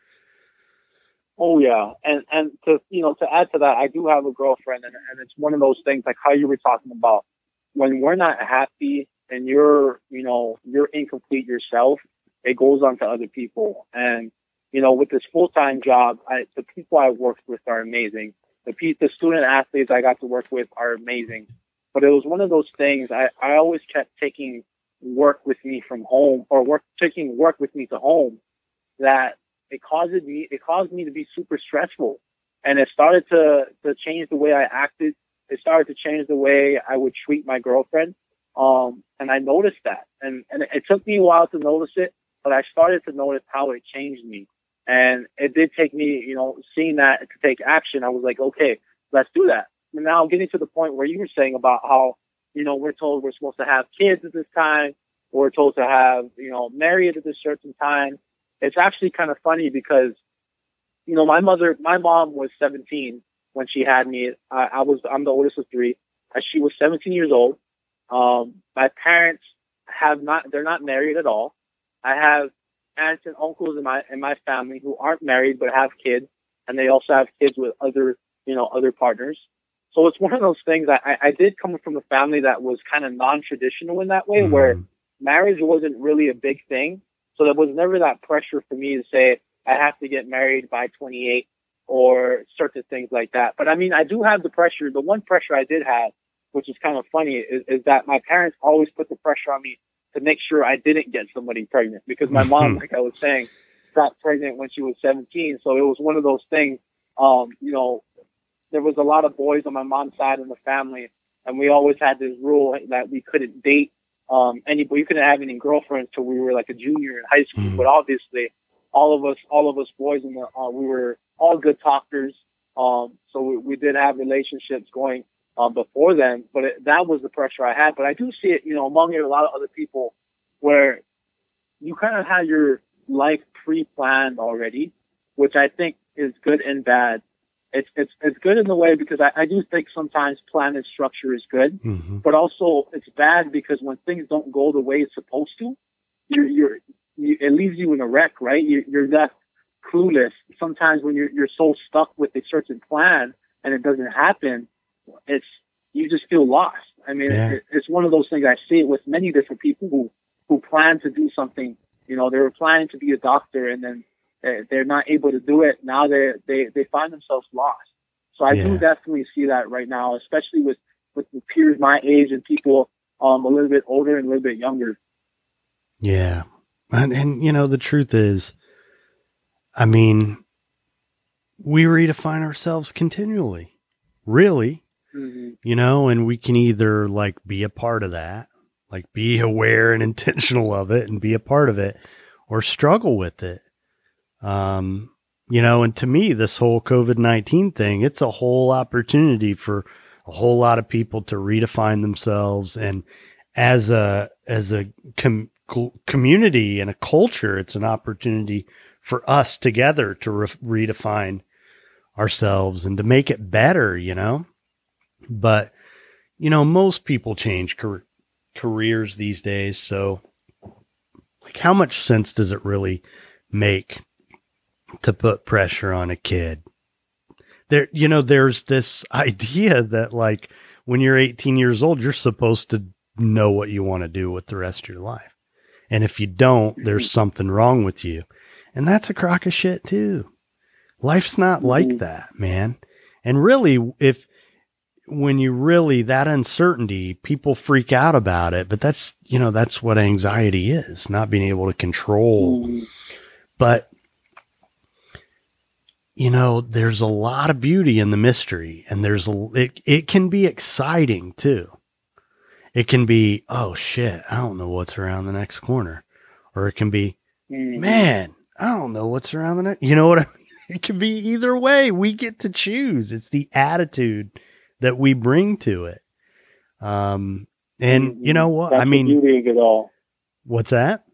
Oh yeah. And, and to, you know, to add to that, I do have a girlfriend, and, and it's one of those things like how you were talking about when we're not happy and you're, you know, you're incomplete yourself, it goes on to other people. And, you know, with this full-time job, I, the people I worked with are amazing. The pe- the student athletes I got to work with are amazing. But it was one of those things, I, I always kept taking work with me from home, or work taking work with me to home, that it caused me, it caused me to be super stressful. And it started to, to change the way I acted. It started to change the way I would treat my girlfriend. Um, and I noticed that. And, and it took me a while to notice it, but I started to notice how it changed me. And it did take me, you know, seeing that to take action. I was like, okay, let's do that. And now getting to the point where you were saying about how, you know, we're told we're supposed to have kids at this time, or we're told to have, you know, married at this certain time. It's actually kind of funny because, you know, my mother, my mom was seventeen when she had me. I, I was, I'm the oldest of three. She was seventeen years old. Um, my parents have not, they're not married at all. I have aunts and uncles in my in my family who aren't married but have kids, and they also have kids with other, you know, other partners. So it's one of those things. I, I did come from a family that was kind of non-traditional in that way, mm-hmm. where marriage wasn't really a big thing. So there was never that pressure for me to say I have to get married by twenty-eight or certain things like that. But I mean, I do have the pressure. The one pressure I did have, which is kind of funny, is, is that my parents always put the pressure on me to make sure I didn't get somebody pregnant, because my mom, like I was saying, got pregnant when she was seventeen. So it was one of those things, um, you know, there was a lot of boys on my mom's side in the family, and we always had this rule that we couldn't date um, anybody. You couldn't have any girlfriends till we were like a junior in high school. Mm. But obviously, all of us, all of us boys, in the, uh, we were all good talkers. Um, so we, we did have relationships going Um, before then, but it, that was the pressure I had. But I do see it, you know, among a lot of other people, where you kind of have your life pre-planned already, which I think is good and bad. It's it's it's good in the way because I, I do think sometimes plan and structure is good, mm-hmm. but also it's bad because when things don't go the way it's supposed to, you're you're you, it leaves you in a wreck, right? You, you're left clueless. Sometimes when you're you're so stuck with a certain plan and it doesn't happen, it's, you just feel lost. I mean, yeah. it, it's one of those things. I see it with many different people who, who plan to do something. You know, they were planning to be a doctor, and then they're, they're not able to do it. Now they they they find themselves lost. So I yeah. do definitely see that right now, especially with, with the peers my age and people um a little bit older and a little bit younger. Yeah. And, and you know, the truth is, I mean, we redefine ourselves continually, really. Mm-hmm. You know, and we can either like be a part of that, like be aware and intentional of it and be a part of it, or struggle with it. Um, you know, and to me, this whole COVID nineteen thing, it's a whole opportunity for a whole lot of people to redefine themselves. And as a, as a com- community and a culture, it's an opportunity for us together to re- redefine ourselves and to make it better, you know? But, you know, most people change car- careers these days. So, like, how much sense does it really make to put pressure on a kid? There, you know, there's this idea that, like, when you're eighteen years old, you're supposed to know what you want to do with the rest of your life. And if you don't, there's something wrong with you. And that's a crock of shit, too. Life's not like that, man. And really, if when you really, that uncertainty, people freak out about it, but that's, you know, that's what anxiety is, not being able to control. Mm. But, you know, there's a lot of beauty in the mystery, and there's a, it, it can be exciting too. It can be, oh shit, I don't know what's around the next corner. Or it can be, mm. man, I don't know what's around the next, you know what I mean? It can be either way. We get to choose. It's the attitude that we bring to it. Um, and mm-hmm. you know what? That's I mean, the beauty of it all. What's that?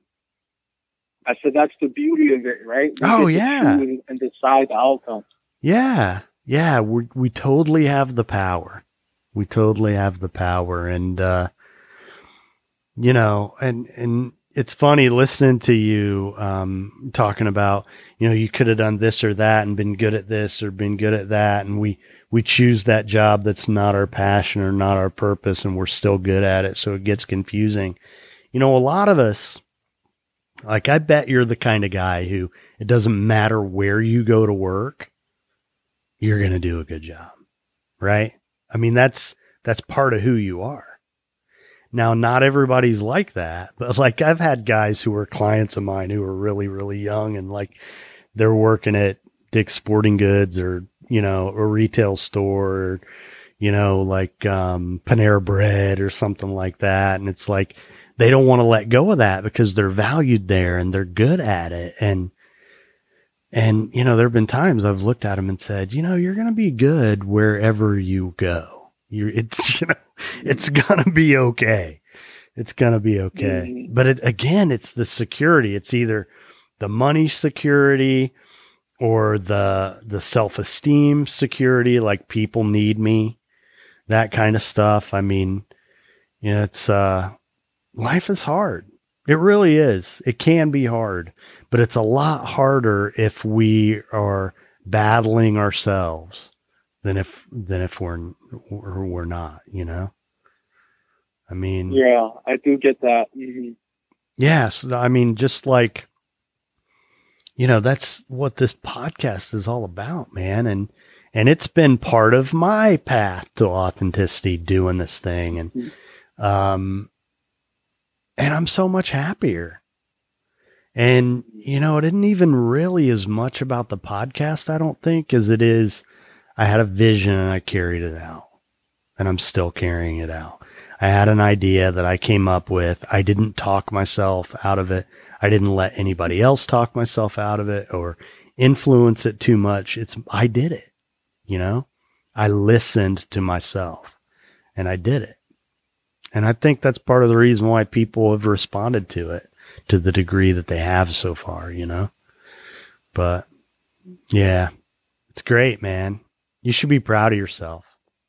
I said, that's the beauty of it, right? We oh get yeah. to choose and decide the outcome. Yeah. Yeah. We, we totally have the power. We totally have the power. And, uh, you know, and, and it's funny listening to you, um, talking about, you know, you could have done this or that and been good at this or been good at that. And we, we choose that job that's not our passion or not our purpose, and we're still good at it. So it gets confusing. You know, a lot of us, like, I bet you're the kind of guy who it doesn't matter where you go to work, you're going to do a good job, right? I mean, that's, that's part of who you are. Now, not everybody's like that, but like I've had guys who were clients of mine who were really, really young, and like they're working at Dick's Sporting Goods or, you know, a retail store, or, you know, like, um, Panera Bread or something like that. And it's like, they don't want to let go of that because they're valued there and they're good at it. And, and, you know, there've been times I've looked at them and said, you know, you're going to be good wherever you go. You, it's, you know, it's going to be okay. It's going to be okay. Mm-hmm. But it, again, it's the security. It's either the money security or the, the self-esteem security, like people need me, that kind of stuff. I mean, you know, it's, uh, life is hard. It really is. It can be hard, but it's a lot harder if we are battling ourselves than if, than if we're, we're, we're not, you know? I mean, yeah, I do get that. Mm-hmm. Yes. I mean, just like, you know, that's what this podcast is all about, man. And, and it's been part of my path to authenticity doing this thing. And, mm-hmm. um, and I'm so much happier. And, you know, it isn't even really as much about the podcast, I don't think, as it is, I had a vision and I carried it out, and I'm still carrying it out. I had an idea that I came up with. I didn't talk myself out of it. I didn't let anybody else talk myself out of it or influence it too much. It's, I did it, you know, I listened to myself and I did it. And I think that's part of the reason why people have responded to it to the degree that they have so far, you know, but yeah, it's great, man. You should be proud of yourself.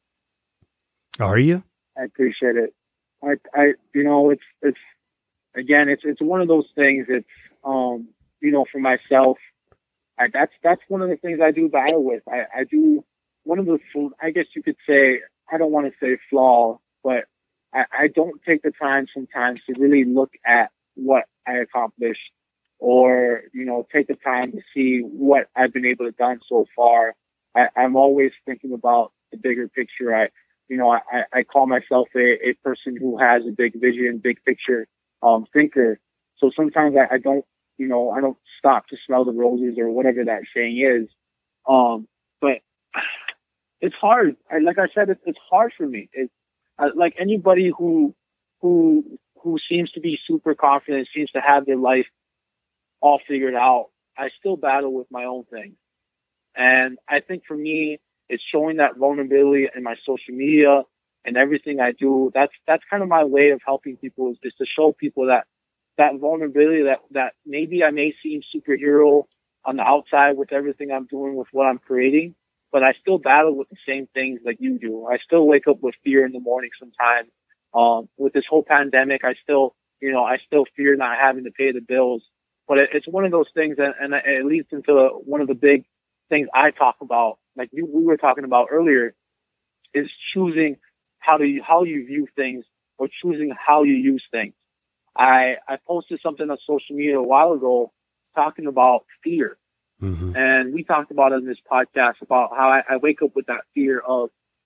Are you? I appreciate it. I, I, you know, it's, it's, again, it's, it's one of those things. It's, um, you know, for myself, I, that's, that's one of the things I do battle with. I, I do one of the, I guess you could say, I don't want to say flaw, but I, I don't take the time sometimes to really look at what I accomplished, or, you know, take the time to see what I've been able to done so far. I, I'm always thinking about the bigger picture. I, you know, I, I call myself a, a person who has a big vision, big picture, um, thinker. So sometimes I, I don't, you know, I don't stop to smell the roses or whatever that saying is. Um, but it's hard. I, like I said, it, it's hard for me. It's uh, like anybody who, who, who seems to be super confident, seems to have their life all figured out. I still battle with my own thing. And I think for me, it's showing that vulnerability in my social media and everything I do. That's, that's kind of my way of helping people, is, is to show people that, that vulnerability, that, that maybe I may seem superhero on the outside with everything I'm doing, with what I'm creating, but I still battle with the same things like you do. I still wake up with fear in the morning sometimes. Um, with this whole pandemic, I still, you know, I still fear not having to pay the bills, but it, it's one of those things that, and it leads into one of the big things I talk about, like you, we were talking about earlier, is choosing how do you, how you view things, or choosing how you use things. I, I posted something on social media a while ago talking about fear. Mm-hmm. And we talked about it in this podcast about how I, I wake up with that fear of,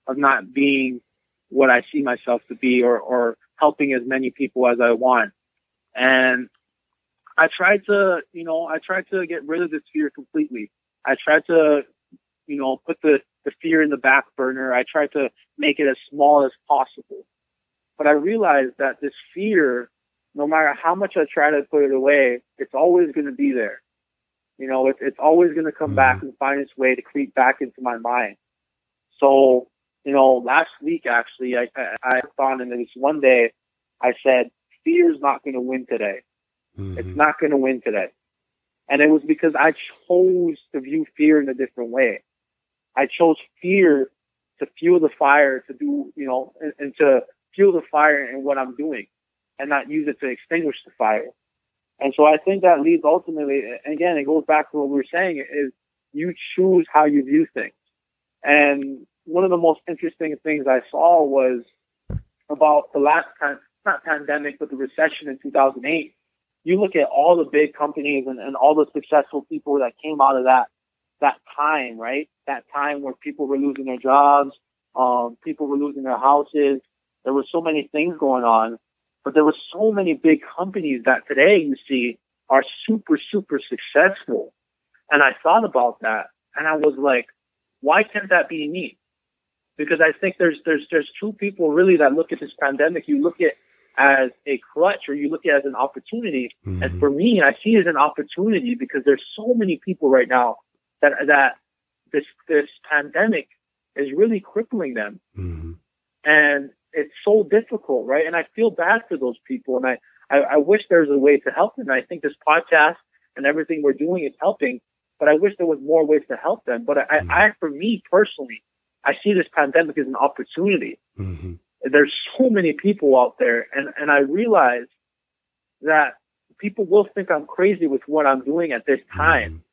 of not being what I see myself to be, or, or helping as many people as I want. And I tried to, you know, I tried to get rid of this fear completely. I tried to, you know, put the, the fear in the back burner. I tried to make it as small as possible. But I realized that this fear, no matter how much I try to put it away, it's always going to be there. You know, it, it's always going to come mm-hmm. back and find its way to creep back into my mind. So, you know, last week, actually, I, I, I thought, and this one day, I said, fear is not going to win today. Mm-hmm. It's not going to win today. And it was because I chose to view fear in a different way. I chose fear to fuel the fire, to do, you know, and, and to fuel the fire in what I'm doing, and not use it to extinguish the fire. And so I think that leads ultimately, and again, it goes back to what we were saying, is you choose how you view things. And one of the most interesting things I saw was about the last time, not pandemic, but the recession in two thousand eight. You look at all the big companies and, and all the successful people that came out of that, that time, right? That time where people were losing their jobs, um, people were losing their houses. There were so many things going on, but there were so many big companies that today you see are super, super successful. And I thought about that, and I was like, why can't that be me? Because I think there's, there's, there's two people really that look at this pandemic. You look at as a crutch, or you look at it as an opportunity. Mm-hmm. And for me, I see it as an opportunity because there's so many people right now that, that this, this pandemic is really crippling them. Mm-hmm. And it's so difficult, right? And I feel bad for those people. And I, I, I wish there's a way to help them. And I think this podcast and everything we're doing is helping, but I wish there was more ways to help them. But I, mm-hmm. I, for me personally, I see this pandemic as an opportunity. Mm-hmm. There's so many people out there, and, and I realize that people will think I'm crazy with what I'm doing at this time. Mm-hmm.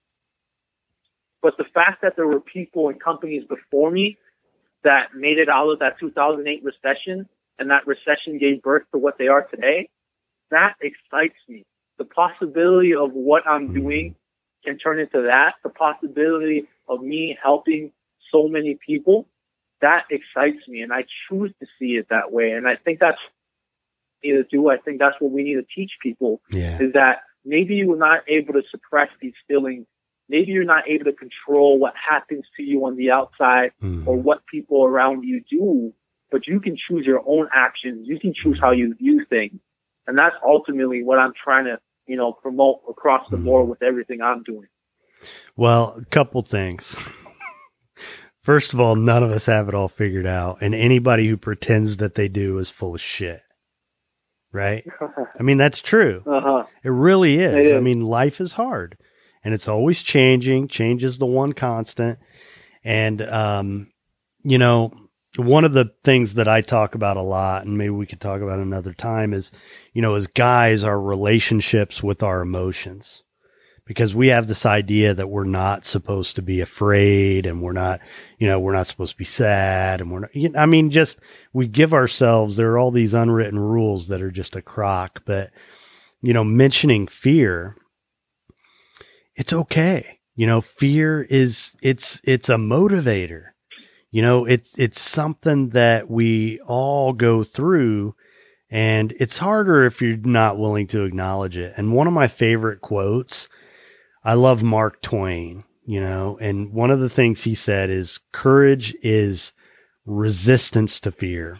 But the fact that there were people and companies before me that made it out of that two thousand eight recession, and that recession gave birth to what they are today, that excites me. The possibility of what I'm mm-hmm. doing can turn into that. The possibility of me helping so many people, that excites me, and I choose to see it that way. And I think that's what we need to do. I think that's what we need to teach people, yeah. is that maybe you're not able to suppress these feelings. Maybe you're not able to control what happens to you on the outside mm. or what people around you do, but you can choose your own actions. You can choose how you view things. And that's ultimately what I'm trying to, you know, promote across the board with everything I'm doing. Well, a couple things. First of all, none of us have it all figured out, and anybody who pretends that they do is full of shit. Right? I mean, that's true. Uh-huh. It really is. It is. I mean, life is hard, and it's always changing. Change is the one constant. And, um, you know, one of the things that I talk about a lot, and maybe we could talk about another time, is, you know, as guys, our relationships with our emotions. Because we have this idea that we're not supposed to be afraid, and we're not, you know, we're not supposed to be sad, and we're not, you know, I mean, just, we give ourselves, there are all these unwritten rules that are just a crock. But, you know, mentioning fear, it's okay. You know, fear is, it's, it's a motivator. You know, it's, it's something that we all go through, and it's harder if you're not willing to acknowledge it. And one of my favorite quotes, I love Mark Twain, you know, and one of the things he said is courage is resistance to fear,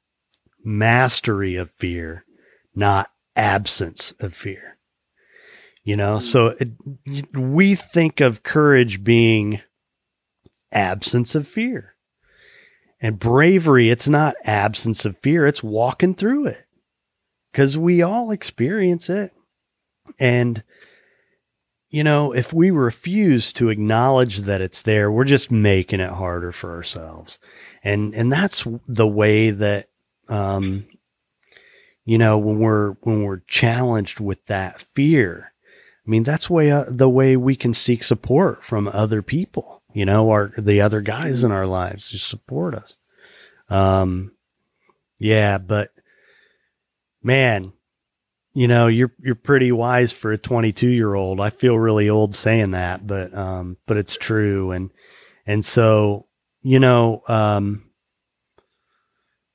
mastery of fear, not absence of fear. You know, so it, we think of courage being absence of fear, and bravery. It's not absence of fear. It's walking through it, because we all experience it. And you know, if we refuse to acknowledge that it's there, we're just making it harder for ourselves. And, and that's the way that, um, you know, when we're, when we're challenged with that fear, I mean, that's way, uh, the way we can seek support from other people, you know, our, the other guys in our lives to support us. Um, yeah, but man, you know, you're, you're pretty wise for a twenty-two year old. I feel really old saying that, but, um, but it's true. And, and so, you know, um,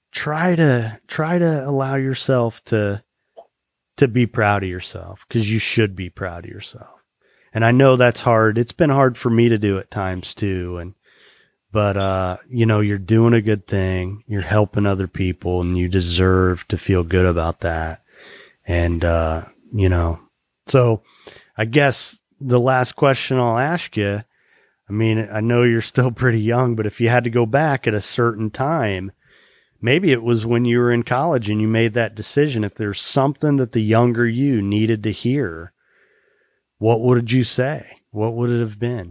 try to try to allow yourself to to be proud of yourself, because you should be proud of yourself. And I know that's hard. It's been hard for me to do at times too. And but uh, you know, you're doing a good thing. You're helping other people, and you deserve to feel good about that. And uh, you know, so I guess the last question I'll ask you, I mean, I know you're still pretty young, but if you had to go back at a certain time, maybe it was when you were in college and you made that decision, if there's something that the younger you needed to hear, what would you say? What would it have been?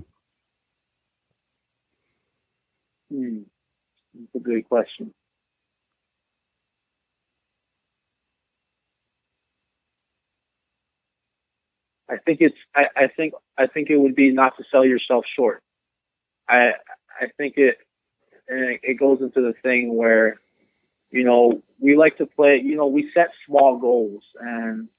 Hmm. That's a great question. I think it's, I, I think, I think it would be not to sell yourself short. I, I think it, and it, it goes into the thing where, you know, we like to play, you know, we set small goals, and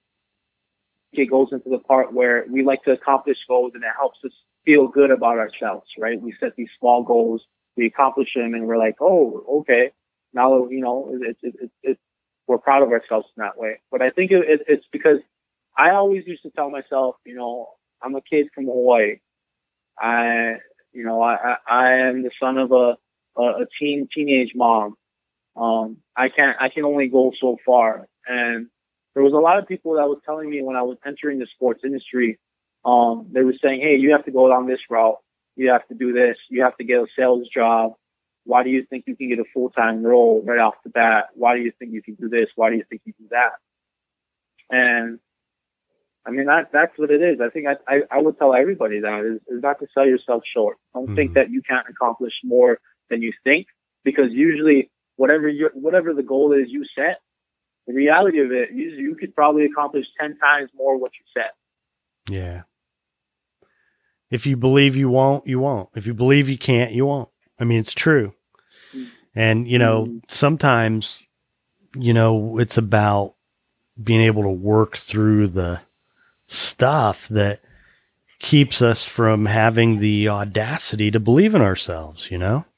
it goes into the part where we like to accomplish goals, and it helps us feel good about ourselves, right? We set these small goals, we accomplish them, and we're like, oh, okay. Now, you know, it's, it, it, it, we're proud of ourselves in that way. But I think it, it, it's because I always used to tell myself, you know, I'm a kid from Hawaii. I, you know, I, I, I am the son of a, a, a teen, teenage mom. Um, I can't, I can only go so far. And there was a lot of people that was telling me when I was entering the sports industry, um, they were saying, hey, you have to go down this route. You have to do this. You have to get a sales job. Why do you think you can get a full-time role right off the bat? Why do you think you can do this? Why do you think you can do that? And I mean, that, that's what it is. I think I, I, I would tell everybody that is, is not to sell yourself short. Don't mm-hmm. think that you can't accomplish more than you think, because usually whatever you, whatever the goal is you set, the reality of it, you, you could probably accomplish ten times more what you set. Yeah. If you believe you won't, you won't. If you believe you can't, you won't. I mean, it's true. Mm-hmm. And, you know, mm-hmm. sometimes, you know, it's about being able to work through the stuff that keeps us from having the audacity to believe in ourselves, you know?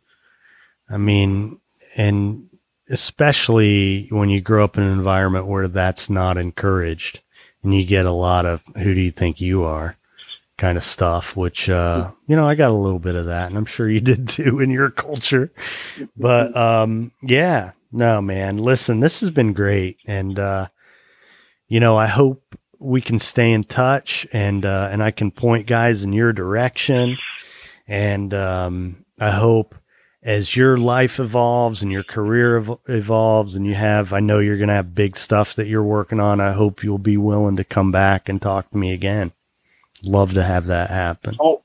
I mean, and especially when you grow up in an environment where that's not encouraged, and you get a lot of who do you think you are kind of stuff, which, uh, you know, I got a little bit of that, and I'm sure you did too in your culture. But, um, yeah, no, man, listen, this has been great. And, uh, you know, I hope we can stay in touch, and, uh, and I can point guys in your direction. And, um, I hope as your life evolves and your career ev- evolves, and you have, I know you're going to have big stuff that you're working on. I hope you'll be willing to come back and talk to me again. Love to have that happen. Oh,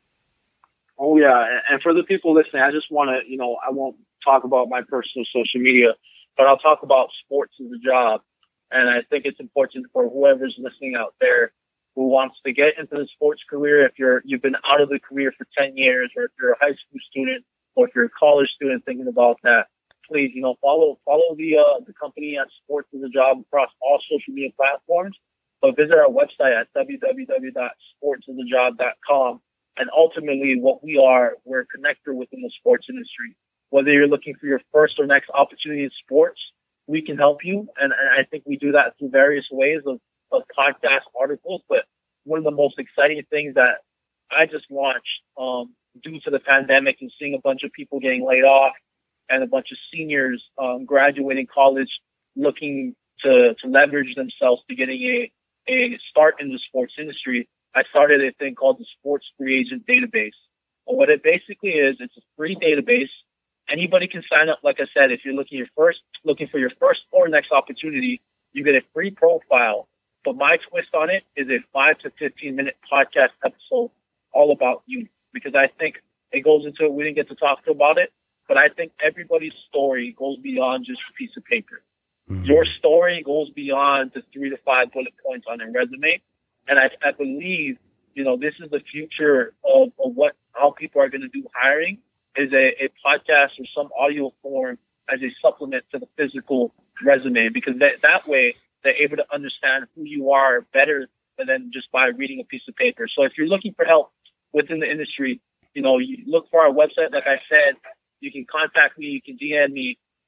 oh yeah. And for the people listening, I just want to, you know, I won't talk about my personal social media, but I'll talk about sports as a job. And I think it's important for whoever's listening out there who wants to get into the sports career. If you're, you've been out of the career for ten years, or if you're a high school student, or if you're a college student thinking about that, please, you know, follow, follow the, uh, the company at Sports as a Job across all social media platforms. But visit our website at w w w dot sports as a job dot com. And ultimately what we are, we're a connector within the sports industry. Whether you're looking for your first or next opportunity in sports, we can help you. And, and I think we do that through various ways of, of podcast articles. But one of the most exciting things that I just launched um, due to the pandemic and seeing a bunch of people getting laid off and a bunch of seniors um, graduating college looking to, to leverage themselves to getting a, a start in the sports industry, I started a thing called the Sports Free Agent Database. And what it basically is, it's a free database. Anybody can sign up. Like I said, if you're looking your first, looking for your first or next opportunity, you get a free profile. But my twist on it is a five to fifteen minute podcast episode all about you, because I think it goes into it. We didn't get to talk about it, but I think everybody's story goes beyond just a piece of paper. Mm-hmm. Your story goes beyond the three to five bullet points on a resume. And I, I believe, you know, this is the future of, of what, how people are going to do hiring, is a, a podcast or some audio form as a supplement to the physical resume, because that, that way they're able to understand who you are better than just by reading a piece of paper. So if you're looking for help within the industry, you know, you look for our website. Like I said, you can contact me, you can D M me,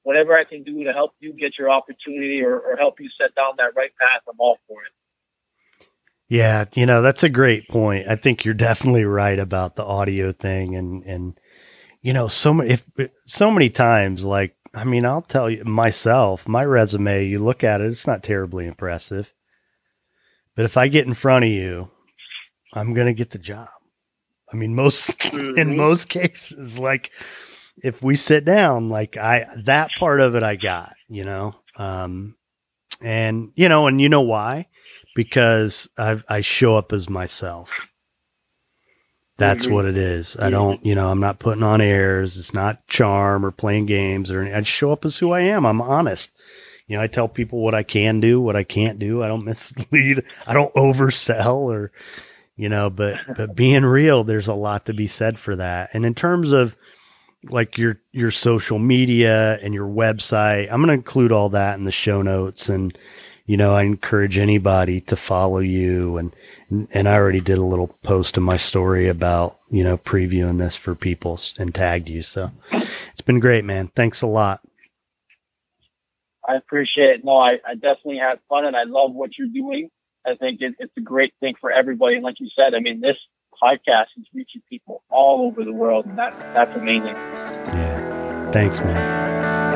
whatever I can do to help you get your opportunity or, or help you set down that right path, I'm all for it. Yeah, you know, that's a great point. I think you're definitely right about the audio thing. And, and, you know, so many, if, so many times, like, I mean, I'll tell you myself, my resume, you look at it, it's not terribly impressive. But if I get in front of you, I'm going to get the job. I mean, most, mm-hmm. in most cases, like if we sit down, like I, that part of it I got, you know, um, and, you know, and you know why? Because I I show up as myself. That's mm-hmm. what it is. I don't, you know, I'm not putting on airs. It's not charm or playing games or anything. I show up as who I am. I'm honest. You know, I tell people what I can do, what I can't do. I don't mislead. I don't oversell or, you know, but, but being real, there's a lot to be said for that. And in terms of like your, your social media and your website, I'm going to include all that in the show notes. And, you know, I encourage anybody to follow you. And, and I already did a little post in my story about, you know, previewing this for people and tagged you. So it's been great, man. Thanks a lot. I appreciate it. No, I, I definitely had fun and I love what you're doing. I think it, it's a great thing for everybody. And like you said, I mean, this podcast is reaching people all over the world. And that, that's amazing. Yeah. Thanks, man.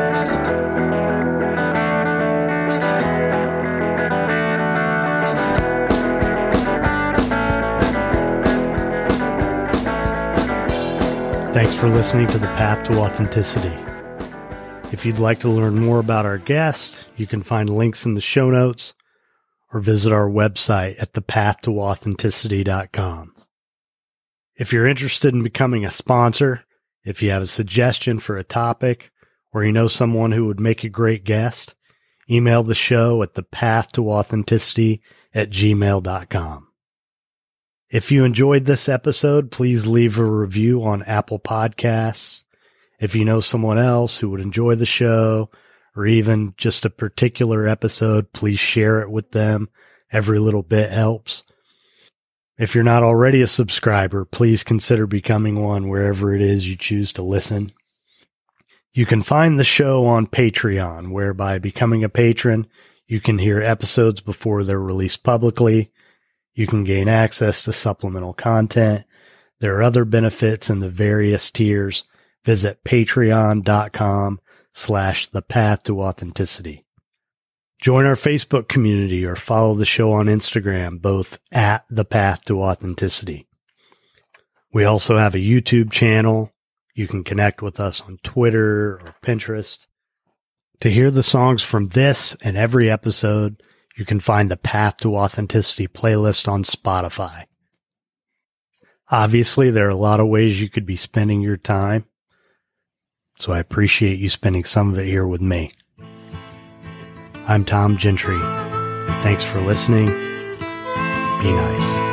Thanks for listening to The Path to Authenticity. If you'd like to learn more about our guest, you can find links in the show notes or visit our website at the path to authenticity dot com. If you're interested in becoming a sponsor, if you have a suggestion for a topic, or you know someone who would make a great guest, email the show at the path to authenticity at gmail dot com. If you enjoyed this episode, please leave a review on Apple Podcasts. If you know someone else who would enjoy the show or even just a particular episode, please share it with them. Every little bit helps. If you're not already a subscriber, please consider becoming one wherever it is you choose to listen. You can find the show on Patreon, where by becoming a patron, you can hear episodes before they're released publicly. You can gain access to supplemental content. There are other benefits in the various tiers. Visit patreon.com slash the path to authenticity. Join our Facebook community or follow the show on Instagram, both at the path to authenticity. We also have a YouTube channel. You can connect with us on Twitter or Pinterest. To hear the songs from this and every episode, you can find the Path to Authenticity playlist on Spotify. Obviously, there are a lot of ways you could be spending your time, so I appreciate you spending some of it here with me. I'm Tom Gentry. Thanks for listening. Be nice.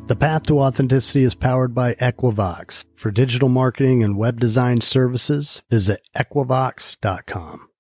The Path to Authenticity is powered by Equivox. For digital marketing and web design services, visit equivox dot com.